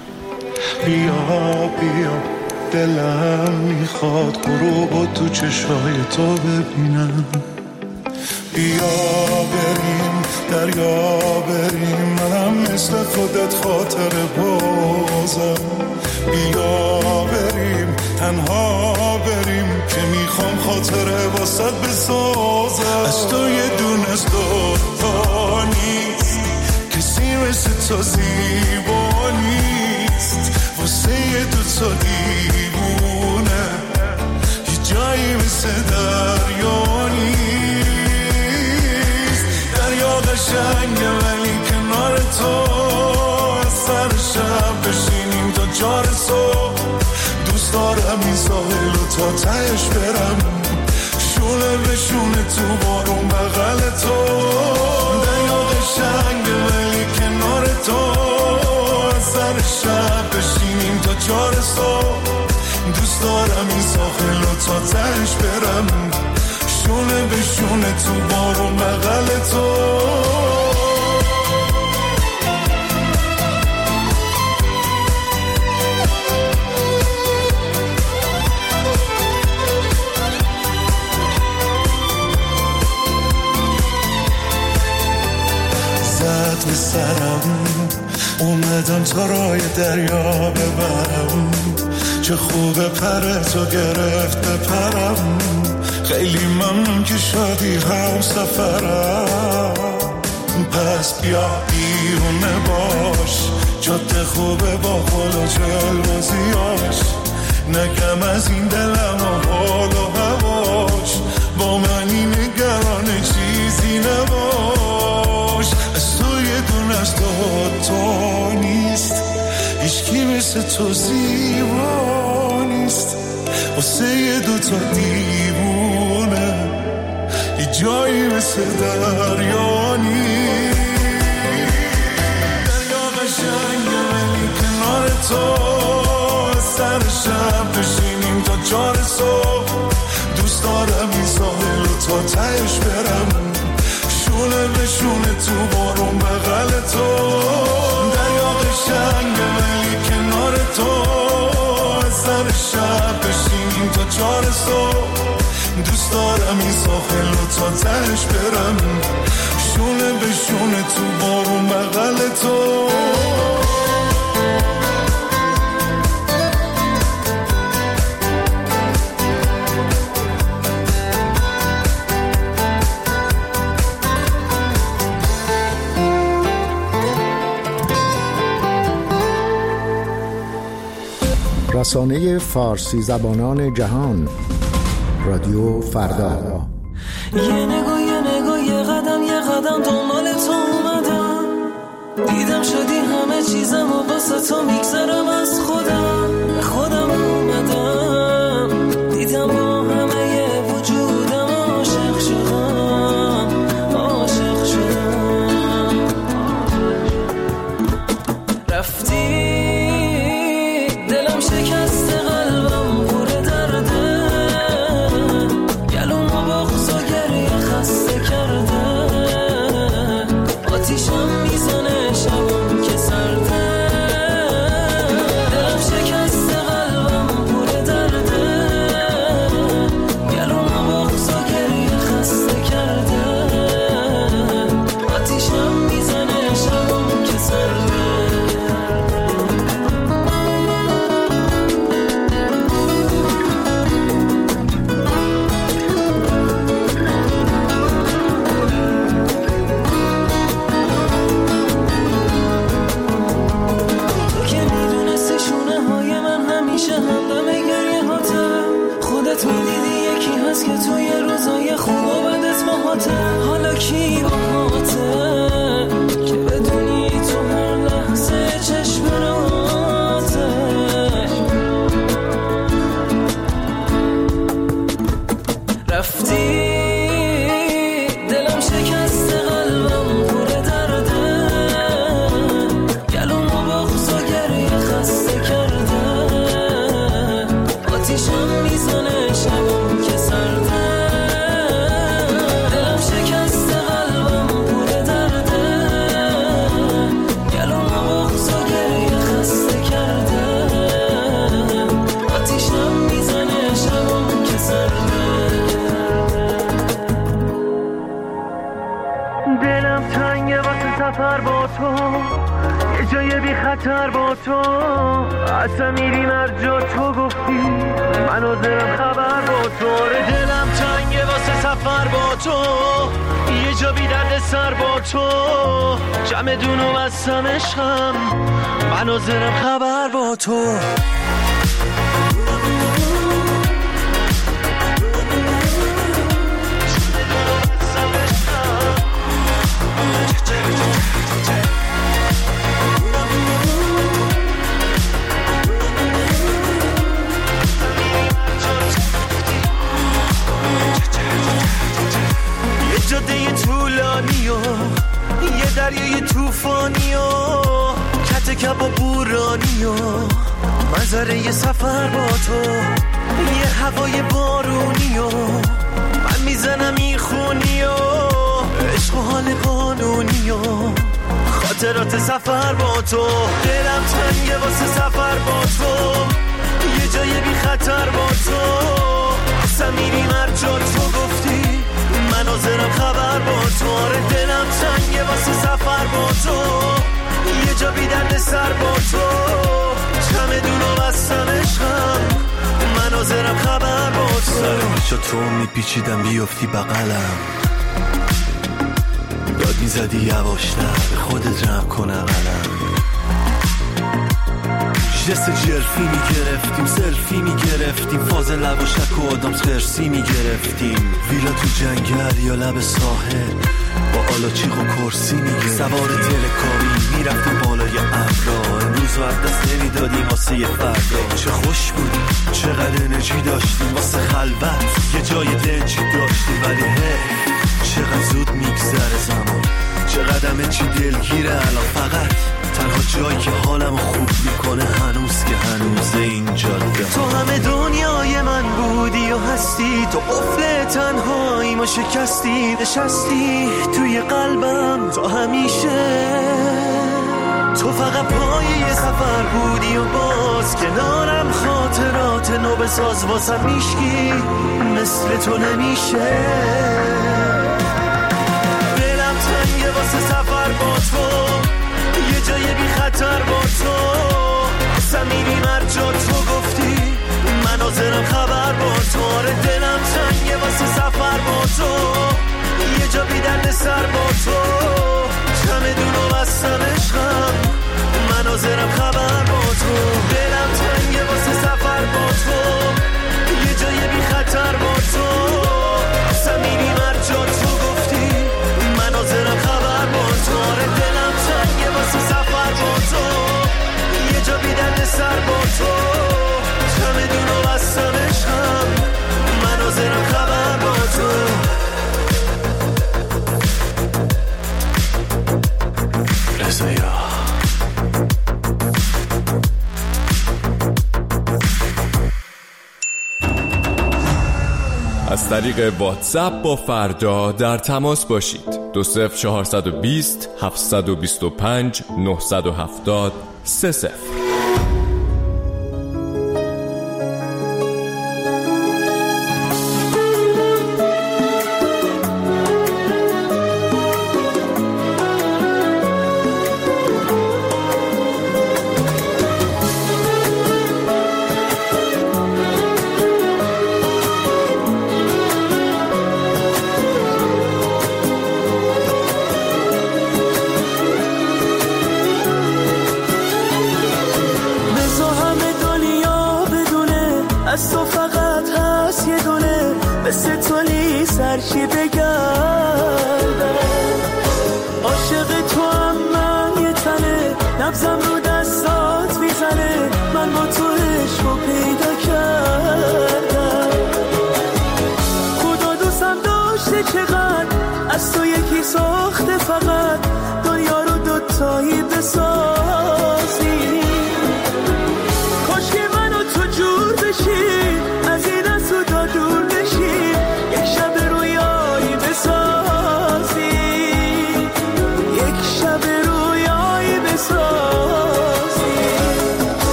بیا بیا دلم میخواد غروب تو چشای تو ببینم. بیا بریم دریا بریم، منم مثل خودت خاطر بازم. بیا بریم تنها بریم که میخوام خاطره واسط بسازم. از تو یه دونه از دوتا نیست، کسی مثل تو زیبا نیست. واسه یه دوتا دیوونه یه جایی مثل دریا نیست. دریا قشنگه ولی کنار تو، از سر شب بشینیم تا چار صبح. دوست دارم این ساحل و تا تهش برم، شونه به شونه تو بارون بغل تو. دریا قشنگه ولی کنار تو، از سر شب بشینیم تا چار صبح. دوست دارم این ساحل و تا تهش برم، شونه به شونه تو بارون بغل تو. زد به سرم اومدم تا رای دریا ببرم. چه خوبه پر تو گرفت بپرم، خیلی ممنون که شدی هم سفرم. پس بیا بیرونه باش، جاده خوبه با خود و جلوزیاش. نگم از این دلم و حال و هواش، با منی نگران چیزی نباش. از تو یه دونه از تو نیست، هیچکی مثل تو زیبا نیست. واسه یه دوتا دیوونه یه جایی مثل دریا نیست. دریا قشنگه ولی کنار تو، از سر شب بشینیم تا چار صبح. دوست دارم این ساحل و تا تهش برم، شونه به شونه تو بارون بغل تو. دریا قشنگه ولی کنار تو، از سر شب بشینیم تا چار صبح. دوست دارم این ساحل و تا تهش برم، شونه به شونه تو بارون بغل تو. رسانه فارسی زبانان جهان، رادیو فردا. یه نگاه یه قدم دنبال تو اومدم. دیدم شدی همه چیزم و واسه تو میگذرم از خودم اومدم. دیدم با همه وجودم عاشق شدم. رفتی دلم شکست، قلبم پر درده. گلوم و بغض و گریه خسته کرده. آتیشم میزنه شبم که سرده. دلم شکست، قلبم پر درده. گلوم و بغض و گریه خسته کرده. آتیشم میزنه شبم که سرده. میدیدی یکی هست که توی روزای خوب و بدت باهاته. حالا کی باهاته که بدونی تو هر لحظه چشم راته. رفتی دلم شکست، قلبم پر درده. گلوم و بغض و گریه خسته کرده. آتیشم میزنه شبم که سرده. سفر با تو، یه جای بی خطر با تو، اصلا میریم هر جا تو گفتی، من حاضرم خبر با تو. دلم تنگه واسه سفر با تو، یه جا بی درد سر با تو، جمع دونو بستم عشقم، من حاضرم خبر با تو. جاده طولانی و یه دریای توفانی و کت کب و بورانی و منظره یه سفر با تو، یه هوای بارونی و من میزنم میخونی و عشق و حال قانونی و خاطرات سفر با تو. دلم تنگه واسه سفر با تو، یه جای بی خطر با تو، اصلا میریم هر جا تو گفتی، من حاضرم خبر با تو. آره دلم تنگه واسه سفر با تو، یه جا بی درد سر با تو، چمدونو بستم عشقم، من حاضرم خبر با تو. سر پیچا تو میپیچیدم بیفتی بغلم، داد میزدی یواشتر به خودت رم کنه قلم، جست جرفی میگرفتیم، سلفی میگرفتیم، فاز لب و شک و آدم خرسی میگرفتیم، ویلا تو جنگل یا لب ساحل با آلاچیق و کرسی میگرفتیم، سوار تلکابی میرفتیم بالای ابرا، امروز وقت دست نمیدادیم واسه یه فردا. چه خوش بودیم، چقدر انرژی داشتیم واسه خلوت، یه جای دنجی داشتیم، ولی چقدر زود میگذره زمان، چقدر همه چی دلگیره الان، فقط تنها جایی که حالمو خوب میکنه هنوز که هنوزه این جاده. تو همه دنیای من بودی و هستی، تو قفل تنهاییمو شکستی، نشستی توی قلبم تا همیشه، تو فقط پای یه سفر بودی و باز کنارم خاطرات نو بساز، واسم میشکی مثل تو نمیشه. دلم تنگه واسه سفر با تو، یه جای بی خطر با تو، اصلا میریم هر جا تو گفتی، من حاضرم خبر با تو. آره دلم تنگه واسه سفر با تو، یه جا بی درد سر با تو، چمدونو بستم عشقم، من حاضرم خبر با تو. دلم تنگه واسه سفر با تو، یه جای بی خطر با تو، اصلا میریم هر جا تو گفتی، من حاضرم خبر با تو. آره دلم تنگه واسه سفر با تو، یه جا بی درد سر با تو، چمدونو بستم عشقم، من حاضرم خبر با تو. رضایا از طریق واتساپ با فردا در تماس باشید. 20420 725 970 30.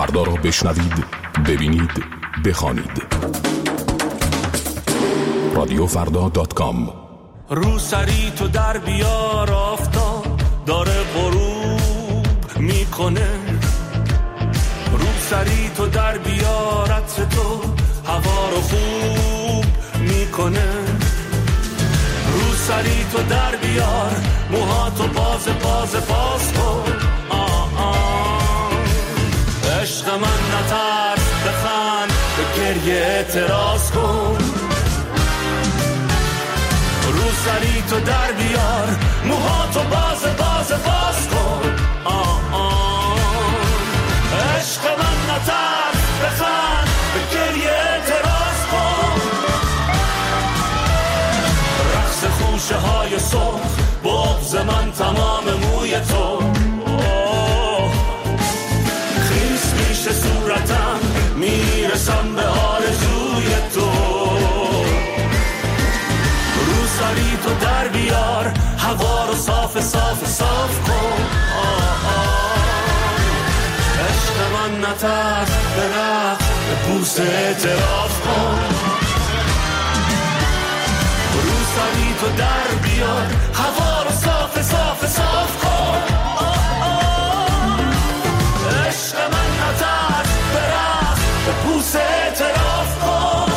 فردا را بشنوید، ببینید، بخوانید. رادیوفردا.com. رو سری تو در بیار، آفتاب داره غروب میکنه. رو سری تو در بیار، عطر تو هوا رو خوب میکنه. رو سری تو در بیار، موهاتو باز کن. عشق من نترس، بخند، به گریه اعتراض کن. رو سری تو در بیار، موهاتو باز کن. عشق من نترس، بخند، به گریه اعتراض کن. رقص خوشه های صبح، بغض من تمام موی تو. خیس میشه صورتم، میرسم به آرزوی تو. رو سری تو در بیار، هوا رو صاف کن. عشق من نترس، به رقص، به بوسه اعتراف کن. رو سری تو در بیار، هوا رو صاف کن. عشق من نترس، به رقص، به بوسه اعتراف کن.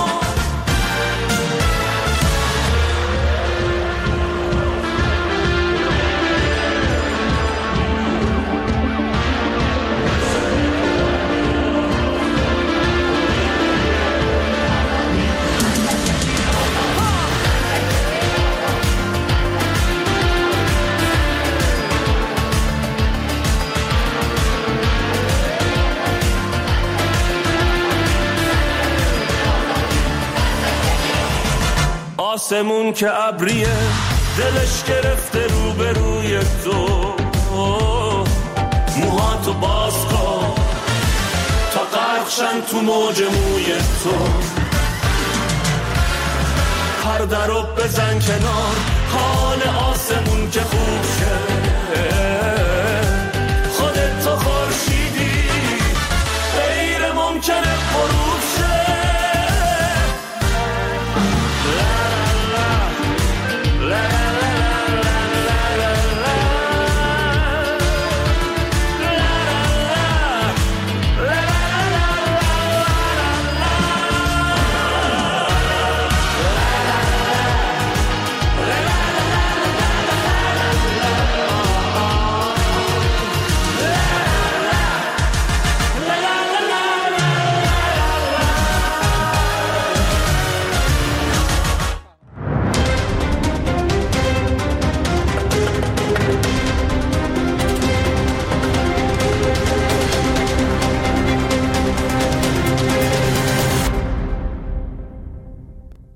آسمون که ابریه، دلش گرفته روبروی تو. موهاتو باز کن تا غرقشن تو موج موی تو. پرده رو بزن کنار، حال آسمون که خوب شه.